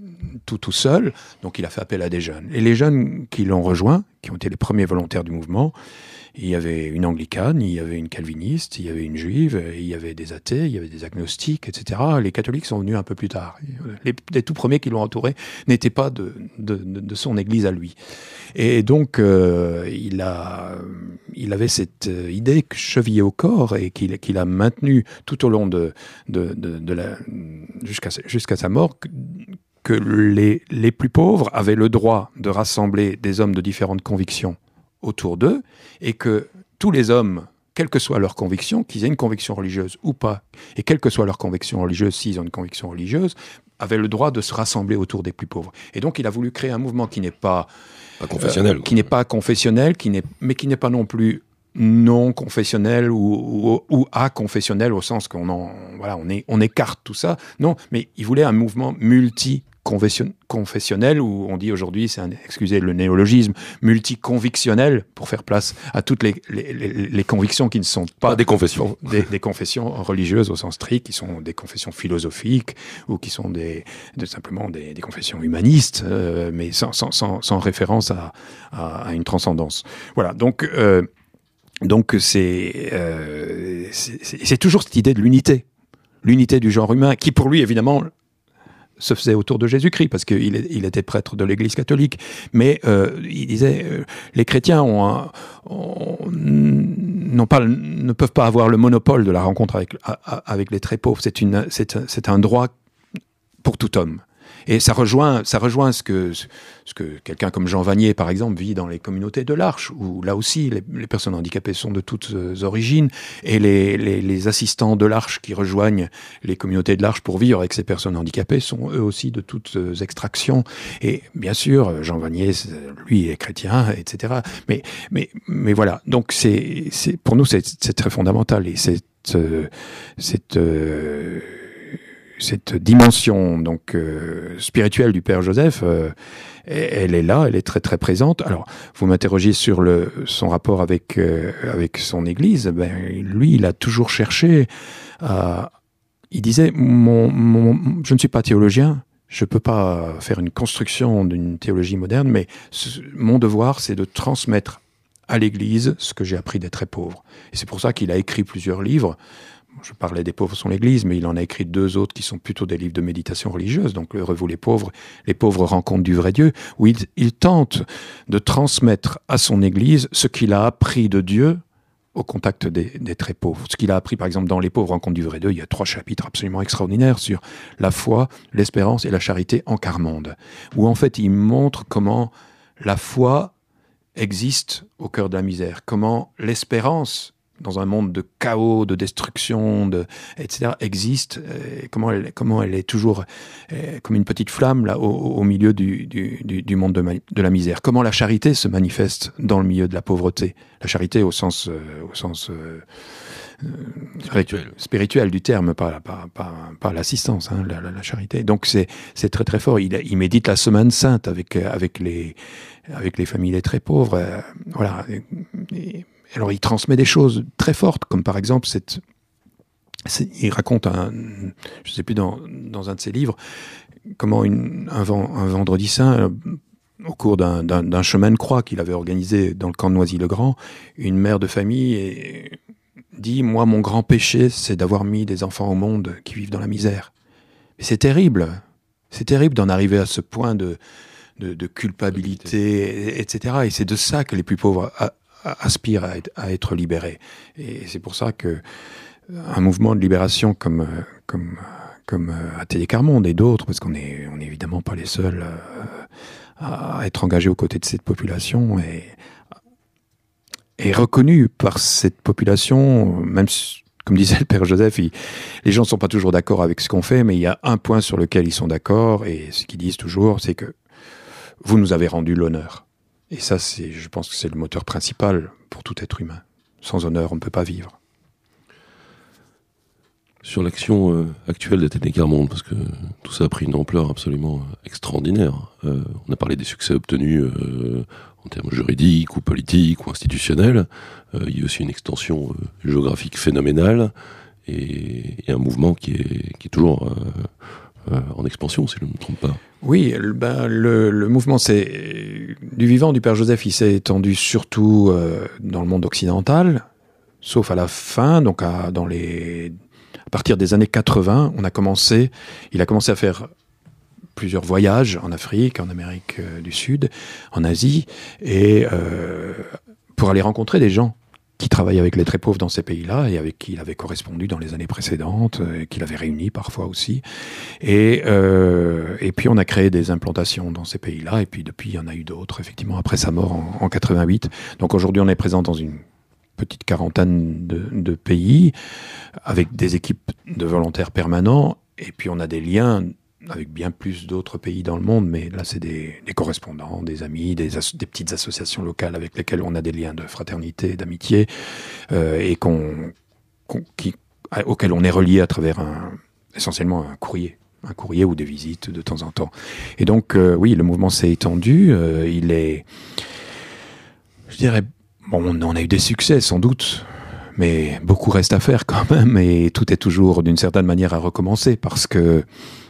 tout tout seul, donc il a fait appel à des jeunes. Et les jeunes qui l'ont rejoint, qui ont été les premiers volontaires du mouvement, il y avait une anglicane, il y avait une calviniste, il y avait une juive, il y avait des athées, il y avait des agnostiques, et cetera. Les catholiques sont venus un peu plus tard. Les, les tout premiers qui l'ont entouré n'étaient pas de, de, de son église à lui. Et donc, euh, il, a, il avait cette idée chevillée au corps et qu'il, qu'il a maintenue tout au long de, de, de, de la, jusqu'à, jusqu'à sa mort, que, que les, les plus pauvres avaient le droit de rassembler des hommes de différentes convictions autour d'eux, et que tous les hommes, quelle que soit leur conviction, qu'ils aient une conviction religieuse ou pas, et quelle que soit leur conviction religieuse, s'ils ont une conviction religieuse, avaient le droit de se rassembler autour des plus pauvres. Et donc il a voulu créer un mouvement qui n'est pas, pas confessionnel, euh, qui n'est pas confessionnel, qui n'est, mais qui n'est pas non plus non confessionnel ou, ou, ou aconfessionnel, au sens qu'on en, voilà, on, est, on écarte tout ça. Non, mais il voulait un mouvement multi confessionnel, où on dit aujourd'hui, c'est un, excusez le néologisme, multiconvictionnel, pour faire place à toutes les, les, les, les convictions qui ne sont pas, pas des confessions. Des, des confessions religieuses au sens strict, qui sont des confessions philosophiques, ou qui sont des, de, simplement des, des confessions humanistes, euh, mais sans, sans, sans, sans référence à, à, à une transcendance. Voilà, donc... Euh, Donc c'est, euh, c'est, c'est toujours cette idée de l'unité, l'unité du genre humain, qui pour lui évidemment se faisait autour de Jésus-Christ, parce qu'il il était prêtre de l'Église catholique. Mais euh, il disait, euh, les chrétiens ont un, ont, n'ont pas, ne peuvent pas avoir le monopole de la rencontre avec, avec les très pauvres. C'est, une, c'est, c'est un droit pour tout homme. Et ça rejoint, ça rejoint ce que, ce que quelqu'un comme Jean Vanier, par exemple, vit dans les communautés de l'Arche, où là aussi, les, les personnes handicapées sont de toutes euh, origines, et les, les, les assistants de l'Arche qui rejoignent les communautés de l'Arche pour vivre avec ces personnes handicapées sont eux aussi de toutes euh, extractions. Et bien sûr, Jean Vanier, lui, est chrétien, et cetera. Mais, mais, mais voilà. Donc, c'est, c'est, pour nous, c'est, c'est très fondamental. Et c'est, euh, c'est, euh, cette dimension donc euh, spirituelle du Père Joseph, euh, elle est là, elle est très très présente. Alors, vous m'interrogez sur le, son rapport avec euh, avec son Église. Ben, lui, il a toujours cherché à... Il disait, mon, mon, je ne suis pas théologien, je ne peux pas faire une construction d'une théologie moderne, mais ce, mon devoir, c'est de transmettre à l'Église ce que j'ai appris des très pauvres. Et c'est pour ça qu'il a écrit plusieurs livres. Je parlais des pauvres sont l'Église, mais il en a écrit deux autres qui sont plutôt des livres de méditation religieuse, donc Heureux vous les pauvres, les pauvres rencontrent du vrai Dieu, où il, il tente de transmettre à son Église ce qu'il a appris de Dieu au contact des, des très pauvres. Ce qu'il a appris, par exemple, dans Les pauvres rencontrent du vrai Dieu, il y a trois chapitres absolument extraordinaires sur la foi, l'espérance et la charité en quart-monde, où en fait il montre comment la foi existe au cœur de la misère, comment l'espérance dans un monde de chaos, de destruction, de, et cetera, existe, euh, comment, elle, comment elle est toujours euh, comme une petite flamme là, au, au milieu du, du, du monde de, ma, de la misère. Comment la charité se manifeste dans le milieu de la pauvreté. La charité au sens, euh, au sens euh, spirituel. spirituel du terme, pas, pas, pas, pas l'assistance, hein, la, la, la charité. Donc c'est, c'est très très fort. Il, il médite la semaine sainte avec, avec, les, avec les familles très pauvres. Euh, voilà. Et, alors, il transmet des choses très fortes, comme par exemple, cette, c'est, il raconte, un, je ne sais plus, dans, dans un de ses livres, comment une, un, un vendredi saint, au cours d'un, d'un, d'un chemin de croix qu'il avait organisé dans le camp de Noisy-le-Grand, une mère de famille et, dit « Moi, mon grand péché, c'est d'avoir mis des enfants au monde qui vivent dans la misère. » Mais c'est terrible, c'est terrible d'en arriver à ce point de, de, de culpabilité, et cetera. Et c'est de ça que les plus pauvres a, aspire à être, à être libéré. Et c'est pour ça que un mouvement de libération comme comme comme Atelier Quart-Monde et d'autres, parce qu'on est on est évidemment pas les seuls à être engagés aux côtés de cette population, et est reconnu par cette population, même si, comme disait le Père Joseph, il, les gens ne sont pas toujours d'accord avec ce qu'on fait, mais il y a un point sur lequel ils sont d'accord, et ce qu'ils disent toujours, c'est que vous nous avez rendu l'honneur. Et ça, c'est, je pense que c'est le moteur principal pour tout être humain. Sans honneur, on ne peut pas vivre. Sur l'action euh, actuelle d'Atelier Quart-Monde, parce que tout ça a pris une ampleur absolument extraordinaire. Euh, on a parlé des succès obtenus euh, en termes juridiques ou politiques ou institutionnels. Euh, il y a aussi une extension euh, géographique phénoménale et, et un mouvement qui est, qui est toujours euh, euh, en expansion, si je ne me trompe pas. Oui, ben, le, le mouvement c'est, du vivant du Père Joseph, il s'est étendu surtout euh, dans le monde occidental, sauf à la fin, donc à, dans les, à partir des années quatre-vingts, on a commencé, il a commencé à faire plusieurs voyages en Afrique, en Amérique du Sud, en Asie, et euh, pour aller rencontrer des gens qui travaillent avec les très pauvres dans ces pays-là et avec qui il avait correspondu dans les années précédentes, et qu'il avait réuni parfois aussi. Et, euh, et puis on a créé des implantations dans ces pays-là, et puis depuis il y en a eu d'autres, effectivement, après sa mort en, en quatre-vingt-huit. Donc aujourd'hui on est présent dans une petite quarantaine de, de pays, avec des équipes de volontaires permanents, et puis on a des liens avec bien plus d'autres pays dans le monde, mais là c'est des, des correspondants, des amis, des, as- des petites associations locales avec lesquelles on a des liens de fraternité, d'amitié, euh, et qu'on, qu'on, qui, auxquels on est relié à travers un, essentiellement un courrier, un courrier ou des visites de temps en temps. Et donc euh, oui, le mouvement s'est étendu, euh, il est, je dirais, bon, on en a eu des succès sans doute, mais beaucoup reste à faire quand même, et tout est toujours d'une certaine manière à recommencer, parce que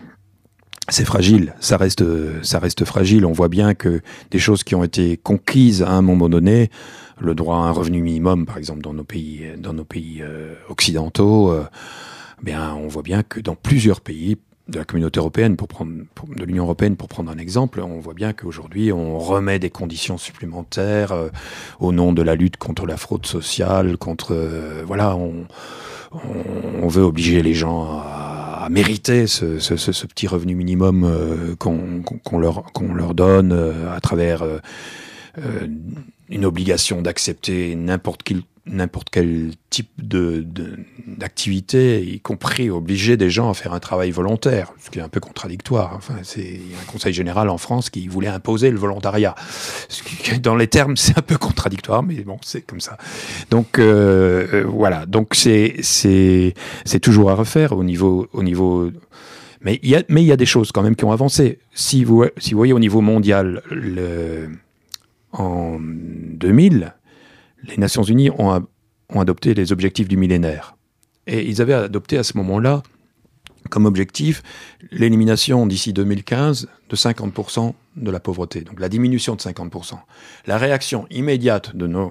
c'est fragile, ça reste, ça reste fragile. On voit bien que des choses qui ont été conquises à un moment donné, le droit à un revenu minimum, par exemple, dans nos pays, dans nos pays euh, occidentaux, euh, bien, on voit bien que dans plusieurs pays de la communauté européenne, pour prendre, pour, de l'Union européenne, pour prendre un exemple, on voit bien qu'aujourd'hui, on remet des conditions supplémentaires euh, au nom de la lutte contre la fraude sociale, contre, euh, voilà, on, on, on veut obliger les gens à à mériter ce, ce, ce, ce petit revenu minimum euh, qu'on, qu'on, leur, qu'on leur donne euh, à travers euh, euh, une obligation d'accepter n'importe quel, n'importe quel type de, de, d'activité, y compris obliger des gens à faire un travail volontaire, ce qui est un peu contradictoire. Enfin, c'est il y a un conseil général en France qui voulait imposer le volontariat. Ce qui, dans les termes, c'est un peu contradictoire, mais bon, c'est comme ça. Donc euh, voilà, donc c'est c'est c'est toujours à refaire au niveau au niveau. Mais il y a mais il y a des choses quand même qui ont avancé. Si vous si vous voyez au niveau mondial, le, en deux mille, les Nations Unies ont, ont adopté les objectifs du millénaire. Et ils avaient adopté à ce moment-là, comme objectif, l'élimination d'ici deux mille quinze de cinquante pour cent de la pauvreté. Donc la diminution de cinquante pour cent. La réaction immédiate de nos,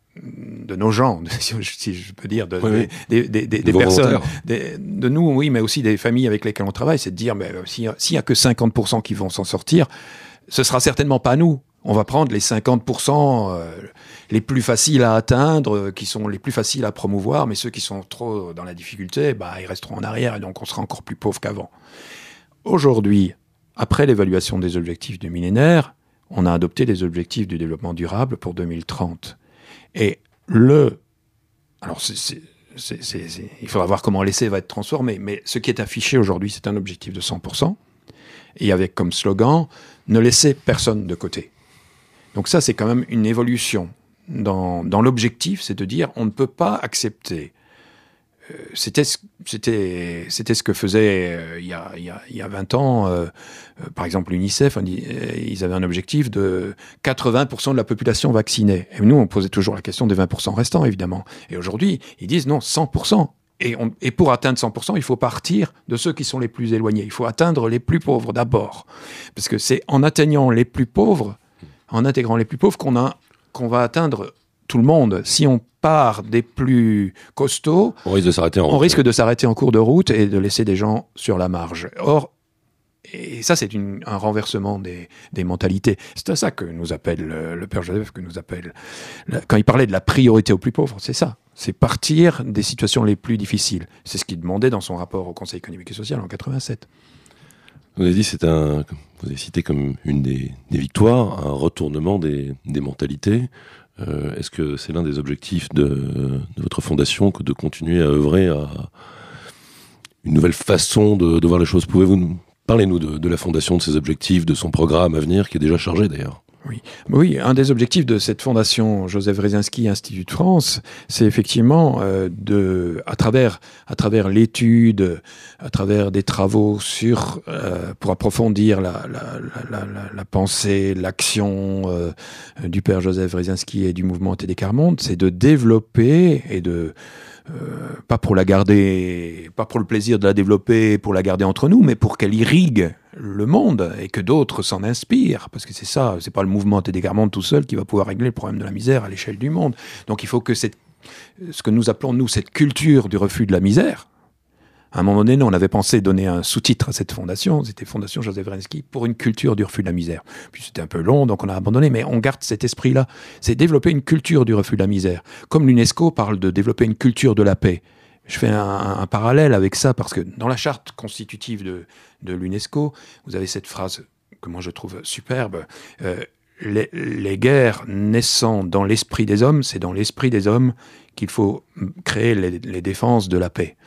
de nos gens, si je peux dire, de, oui, oui. des, des, des, des personnes, des, de nous, oui, mais aussi des familles avec lesquelles on travaille, c'est de dire, mais s'il n'y a que cinquante pour cent qui vont s'en sortir, ce sera certainement pas nous. On va prendre les cinquante pour cent euh, les plus faciles à atteindre, euh, qui sont les plus faciles à promouvoir, mais ceux qui sont trop dans la difficulté, bah, ils resteront en arrière et donc on sera encore plus pauvre qu'avant. Aujourd'hui, après l'évaluation des objectifs du millénaire, on a adopté les objectifs du développement durable pour deux mille trente. Et le... Alors, c'est, c'est, c'est, c'est, c'est, il faudra voir comment l'essai va être transformé, mais ce qui est affiché aujourd'hui, c'est un objectif de cent pour cent, et avec comme slogan « Ne laissez personne de côté ». Donc ça, c'est quand même une évolution dans, dans l'objectif, c'est de dire on ne peut pas accepter. Euh, c'était, c'était, c'était ce que faisait euh, il, y a, il, y a, il y a vingt ans, euh, euh, par exemple l'UNICEF, on dit, euh, ils avaient un objectif de quatre-vingts pour cent de la population vaccinée. Et nous, on posait toujours la question des vingt pour cent restants, évidemment. Et aujourd'hui, ils disent non, cent pour cent. Et, on, et pour atteindre cent pour cent, il faut partir de ceux qui sont les plus éloignés. Il faut atteindre les plus pauvres d'abord. Parce que c'est en atteignant les plus pauvres, en intégrant les plus pauvres, qu'on, a, qu'on va atteindre tout le monde. Si on part des plus costauds, on risque de s'arrêter en route. On risque de s'arrêter en cours de route et de laisser des gens sur la marge. Or, et ça, c'est une, un renversement des, des mentalités. C'est à ça que nous appelle le, le Père Joseph, que nous appelle, quand il parlait de la priorité aux plus pauvres, c'est ça. C'est partir des situations les plus difficiles. C'est ce qu'il demandait dans son rapport au Conseil économique et social en quatre-vingt-sept. Vous avez dit, c'est un, vous avez cité comme une des, des victoires, un retournement des, des mentalités. Euh, est-ce que c'est l'un des objectifs de, de votre fondation que de continuer à œuvrer à une nouvelle façon de, de voir les choses? Pouvez-vous nous, parlez-nous de, de la fondation, de ses objectifs, de son programme à venir, qui est déjà chargé d'ailleurs? Oui. oui, un des objectifs de cette fondation Joseph Wresinski Institut de France, c'est effectivement euh, de, à travers, à travers l'étude, à travers des travaux sur, euh, pour approfondir la, la, la, la, la pensée, l'action euh, du Père Joseph Wresinski et du mouvement T D Quart-Monde, c'est de développer et de Euh, pas pour la garder, pas pour le plaisir de la développer, pour la garder entre nous, mais pour qu'elle irrigue le monde et que d'autres s'en inspirent, parce que c'est ça, c'est pas le mouvement T D Carmonde tout seul qui va pouvoir régler le problème de la misère à l'échelle du monde. Donc il faut que cette, ce que nous appelons, nous, cette culture du refus de la misère, à un moment donné, on avait pensé donner un sous-titre à cette fondation, c'était Fondation Joseph Wrensky pour une culture du refus de la misère. Puis c'était un peu long, donc on a abandonné, mais on garde cet esprit-là. C'est développer une culture du refus de la misère. Comme l'UNESCO parle de développer une culture de la paix. Je fais un, un parallèle avec ça, parce que dans la charte constitutive de, de l'UNESCO, vous avez cette phrase que moi je trouve superbe, euh, les, les guerres naissant dans l'esprit des hommes, c'est dans l'esprit des hommes qu'il faut créer les, les défenses de la paix.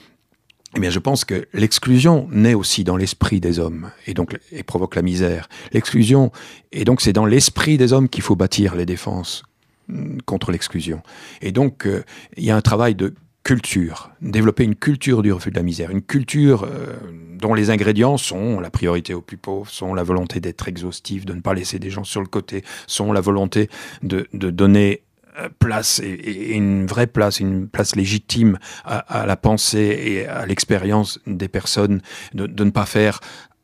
Eh bien, je pense que l'exclusion naît aussi dans l'esprit des hommes et donc et provoque la misère. L'exclusion, et donc c'est dans l'esprit des hommes qu'il faut bâtir les défenses contre l'exclusion. Et donc, euh, il y a un travail de culture, développer une culture du refus de la misère, une culture euh, dont les ingrédients sont la priorité aux plus pauvres, sont la volonté d'être exhaustif, de ne pas laisser des gens sur le côté, sont la volonté de, de donner place et, et une vraie place, une place légitime à, à la pensée et à l'expérience des personnes, de, de ne pas faire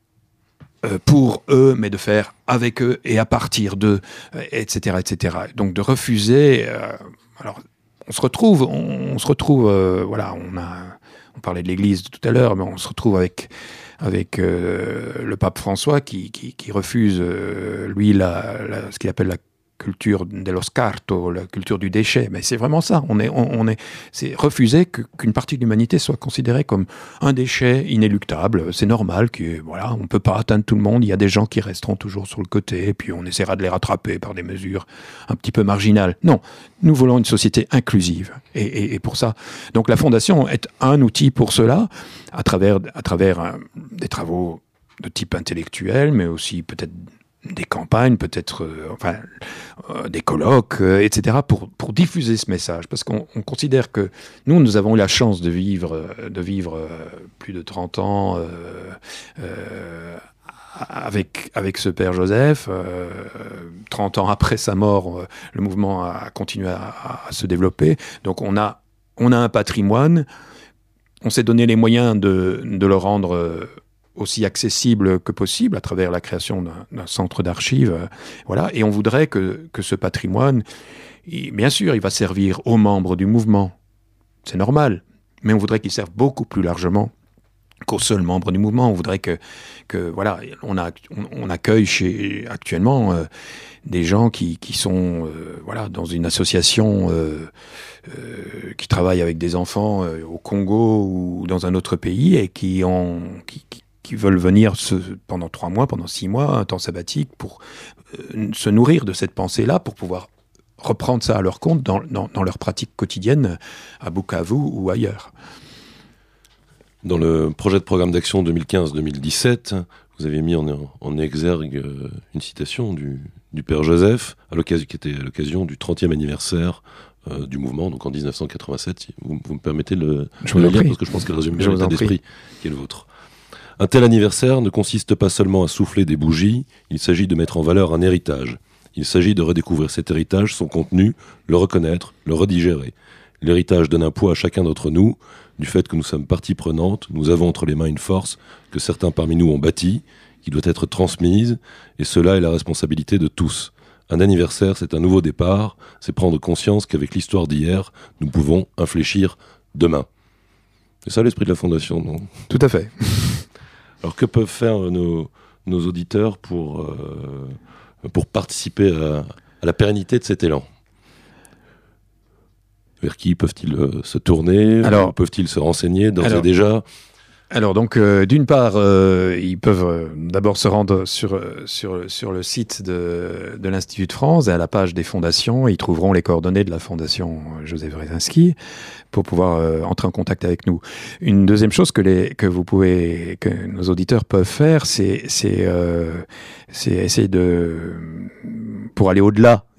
euh, pour eux, mais de faire avec eux et à partir d'eux, euh, et cetera, et cetera. Donc de refuser. Euh, alors, on se retrouve, on, on se retrouve. Euh, voilà, on a, on parlait de l'Église tout à l'heure, mais on se retrouve avec. avec euh, le pape François qui, qui, qui refuse, euh, lui, la, la, ce qu'il appelle la culture dello scarto, la culture du déchet. Mais c'est vraiment ça. On est, on, on est, c'est refuser que, qu'une partie de l'humanité soit considérée comme un déchet inéluctable. C'est normal que, voilà, on peut pas atteindre tout le monde. Il y a des gens qui resteront toujours sur le côté, et puis on essaiera de les rattraper par des mesures un petit peu marginales. Non. Nous voulons une société inclusive. Et, et, et pour ça, donc la Fondation est un outil pour cela, à travers, à travers euh, des travaux de type intellectuel, mais aussi peut-être des campagnes, peut-être euh, enfin, euh, des colloques, euh, et cetera, pour, pour diffuser ce message. Parce qu'on on considère que nous, nous avons eu la chance de vivre, de vivre euh, plus de trente ans euh, euh, avec, avec ce père Joseph. Euh, trente ans après sa mort, euh, le mouvement a continué à, à se développer. Donc on a, on a un patrimoine. On s'est donné les moyens de, de le rendre euh, aussi accessible que possible à travers la création d'un, d'un centre d'archives, euh, voilà. Et on voudrait que, que ce patrimoine, il, bien sûr, il va servir aux membres du mouvement, c'est normal, mais on voudrait qu'il serve beaucoup plus largement qu'aux seuls membres du mouvement. On voudrait que, que voilà, on, a, on, on accueille chez, actuellement euh, des gens qui, qui sont euh, voilà, dans une association euh, euh, qui travaille avec des enfants euh, au Congo ou dans un autre pays et qui ont qui, qui qui veulent venir se, pendant trois mois, pendant six mois, un temps sabbatique, pour euh, se nourrir de cette pensée-là, pour pouvoir reprendre ça à leur compte dans, dans, dans leur pratique quotidienne à Bukavu ou ailleurs. Dans le projet de programme d'action deux mille quinze deux mille dix-sept, vous avez mis en, en exergue une citation du, du père Joseph, à l'occasion, qui était à l'occasion du trentième anniversaire euh, du mouvement, donc en dix-neuf cent quatre-vingt-sept. Vous, vous me permettez de le, je de le lire, prie. Parce que je pense qu'elle résume bien Je l'état d'esprit qui est le vôtre. Un tel anniversaire ne consiste pas seulement à souffler des bougies, il s'agit de mettre en valeur un héritage. Il s'agit de redécouvrir cet héritage, son contenu, le reconnaître, le redigérer. L'héritage donne un poids à chacun d'entre nous, du fait que nous sommes partie prenante, nous avons entre les mains une force que certains parmi nous ont bâtie, qui doit être transmise, et cela est la responsabilité de tous. Un anniversaire, c'est un nouveau départ, c'est prendre conscience qu'avec l'histoire d'hier, nous pouvons infléchir demain. C'est ça l'esprit de la Fondation, non ? Tout à fait. Alors que peuvent faire nos, nos auditeurs pour, euh, pour participer à, à la pérennité de cet élan ? Vers qui peuvent-ils euh, se tourner ? Alors, peuvent-ils se renseigner d'ores et déjà ? Alors donc, euh, d'une part, euh, ils peuvent euh, d'abord se rendre sur, sur, sur le site de, de l'Institut de France et à la page des fondations. Ils trouveront les coordonnées de la Fondation Joseph Wrensky pour pouvoir euh, entrer en contact avec nous. Une deuxième chose que, les, que vous pouvez, que nos auditeurs peuvent faire, c'est, c'est, euh, c'est essayer de, pour aller au-delà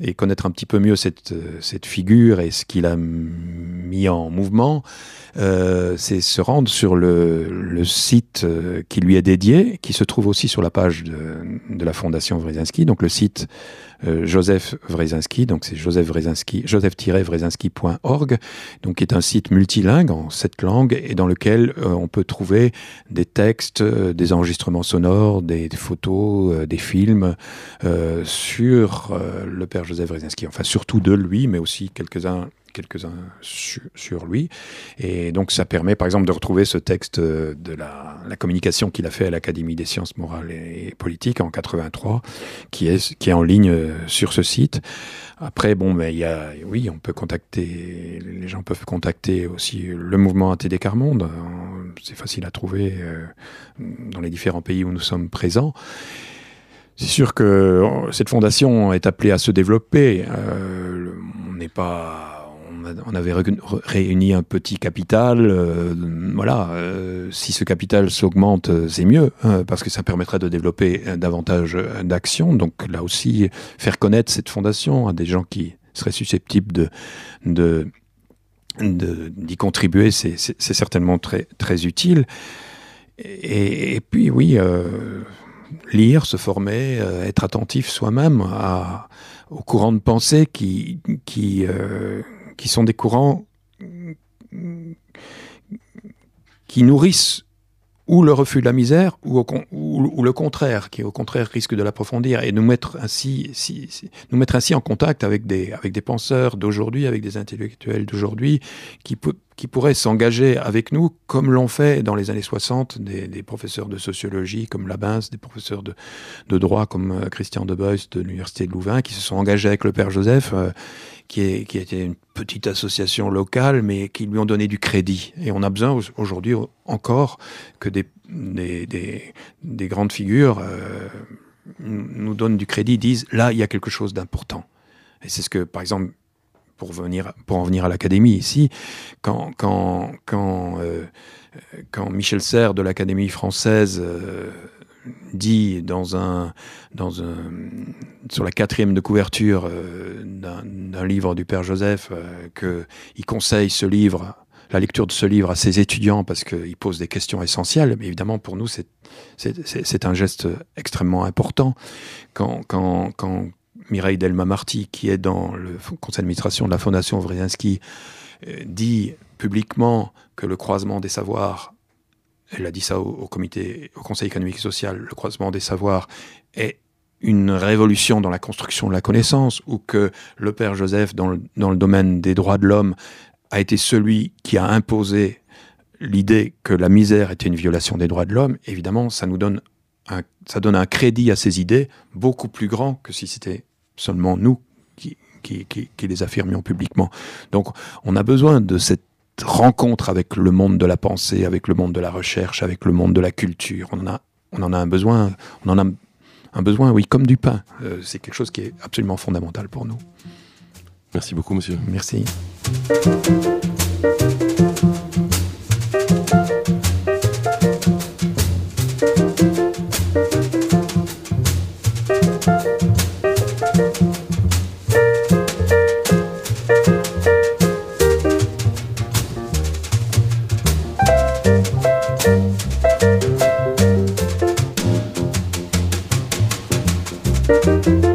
et connaître un petit peu mieux cette, cette figure et ce qu'il a mis en mouvement, euh, c'est se rendre sur le, le site euh, qui lui est dédié, qui se trouve aussi sur la page de, de la Fondation Wresinski, donc le site euh, Joseph Wresinski, donc c'est Joseph Wresinski, joseph-wresinski point org, donc qui est un site multilingue en sept langues et dans lequel euh, on peut trouver des textes, euh, des enregistrements sonores, des, des photos, euh, des films euh, sur euh, le père Joseph Wresinski, enfin surtout de lui, mais aussi quelques-uns quelques-uns sur, sur lui. Et donc ça permet par exemple de retrouver ce texte de la, la communication qu'il a fait à l'Académie des sciences morales et politiques en quatre-vingt-trois, qui est, qui est en ligne sur ce site. Après, bon, mais il y a, oui, on peut contacter, les gens peuvent contacter aussi le mouvement A T D Quart Monde. C'est facile à trouver euh, dans les différents pays où nous sommes présents. C'est sûr que cette fondation est appelée à se développer. Euh, on n'est pas... On avait réuni un petit capital, euh, voilà. Euh, si ce capital s'augmente, c'est mieux, hein, parce que ça permettrait de développer davantage d'actions. Donc là aussi, faire connaître cette fondation à des gens qui seraient susceptibles de, de, de, d'y contribuer, c'est, c'est, c'est certainement très, très utile. Et, et puis oui, euh, lire, se former, euh, être attentif soi-même à, aux courants de pensée qui... qui euh, qui sont des courants qui nourrissent ou le refus de la misère, ou, au, ou, ou le contraire, qui au contraire risque de l'approfondir, et nous mettre ainsi, si, si, nous mettre ainsi en contact avec des, avec des penseurs d'aujourd'hui, avec des intellectuels d'aujourd'hui, qui, qui pourraient s'engager avec nous, comme l'ont fait dans les années soixante des, des professeurs de sociologie comme Labins, des professeurs de, de droit comme Christian Debois de l'Université de Louvain, qui se sont engagés avec le Père Joseph, euh, qui, est, qui était une petite association locale, mais qui lui ont donné du crédit. Et on a besoin aujourd'hui encore que des, des, des, des grandes figures euh, nous donnent du crédit, disent là, il y a quelque chose d'important. Et c'est ce que, par exemple, pour, venir, pour en venir à l'Académie ici, quand, quand, quand, euh, quand Michel Serres de l'Académie française euh, dit dans un, dans un, sur la quatrième de couverture euh, d'un, d'un livre du Père Joseph euh, qu'il conseille ce livre, la lecture de ce livre à ses étudiants parce qu'il pose des questions essentielles. Mais évidemment, pour nous, c'est, c'est, c'est, c'est un geste extrêmement important. Quand, quand, quand Mireille Delma-Marty, qui est dans le conseil d'administration de la Fondation Wresinski, euh, dit publiquement que le croisement des savoirs, elle a dit ça au, au comité, au Conseil économique et social, le croisement des savoirs est une révolution dans la construction de la connaissance, ou que le Père Joseph, dans le, dans le domaine des droits de l'homme, a été celui qui a imposé l'idée que la misère était une violation des droits de l'homme. Évidemment, ça nous donne un, ça donne un crédit à ces idées beaucoup plus grand que si c'était seulement nous qui, qui, qui, qui les affirmions publiquement. Donc, on a besoin de cette rencontre avec le monde de la pensée, avec le monde de la recherche, avec le monde de la culture. On en a, on en a un besoin, on en a un besoin, oui, comme du pain. Euh, c'est quelque chose qui est absolument fondamental pour nous. Merci beaucoup, monsieur. Merci. Thank you.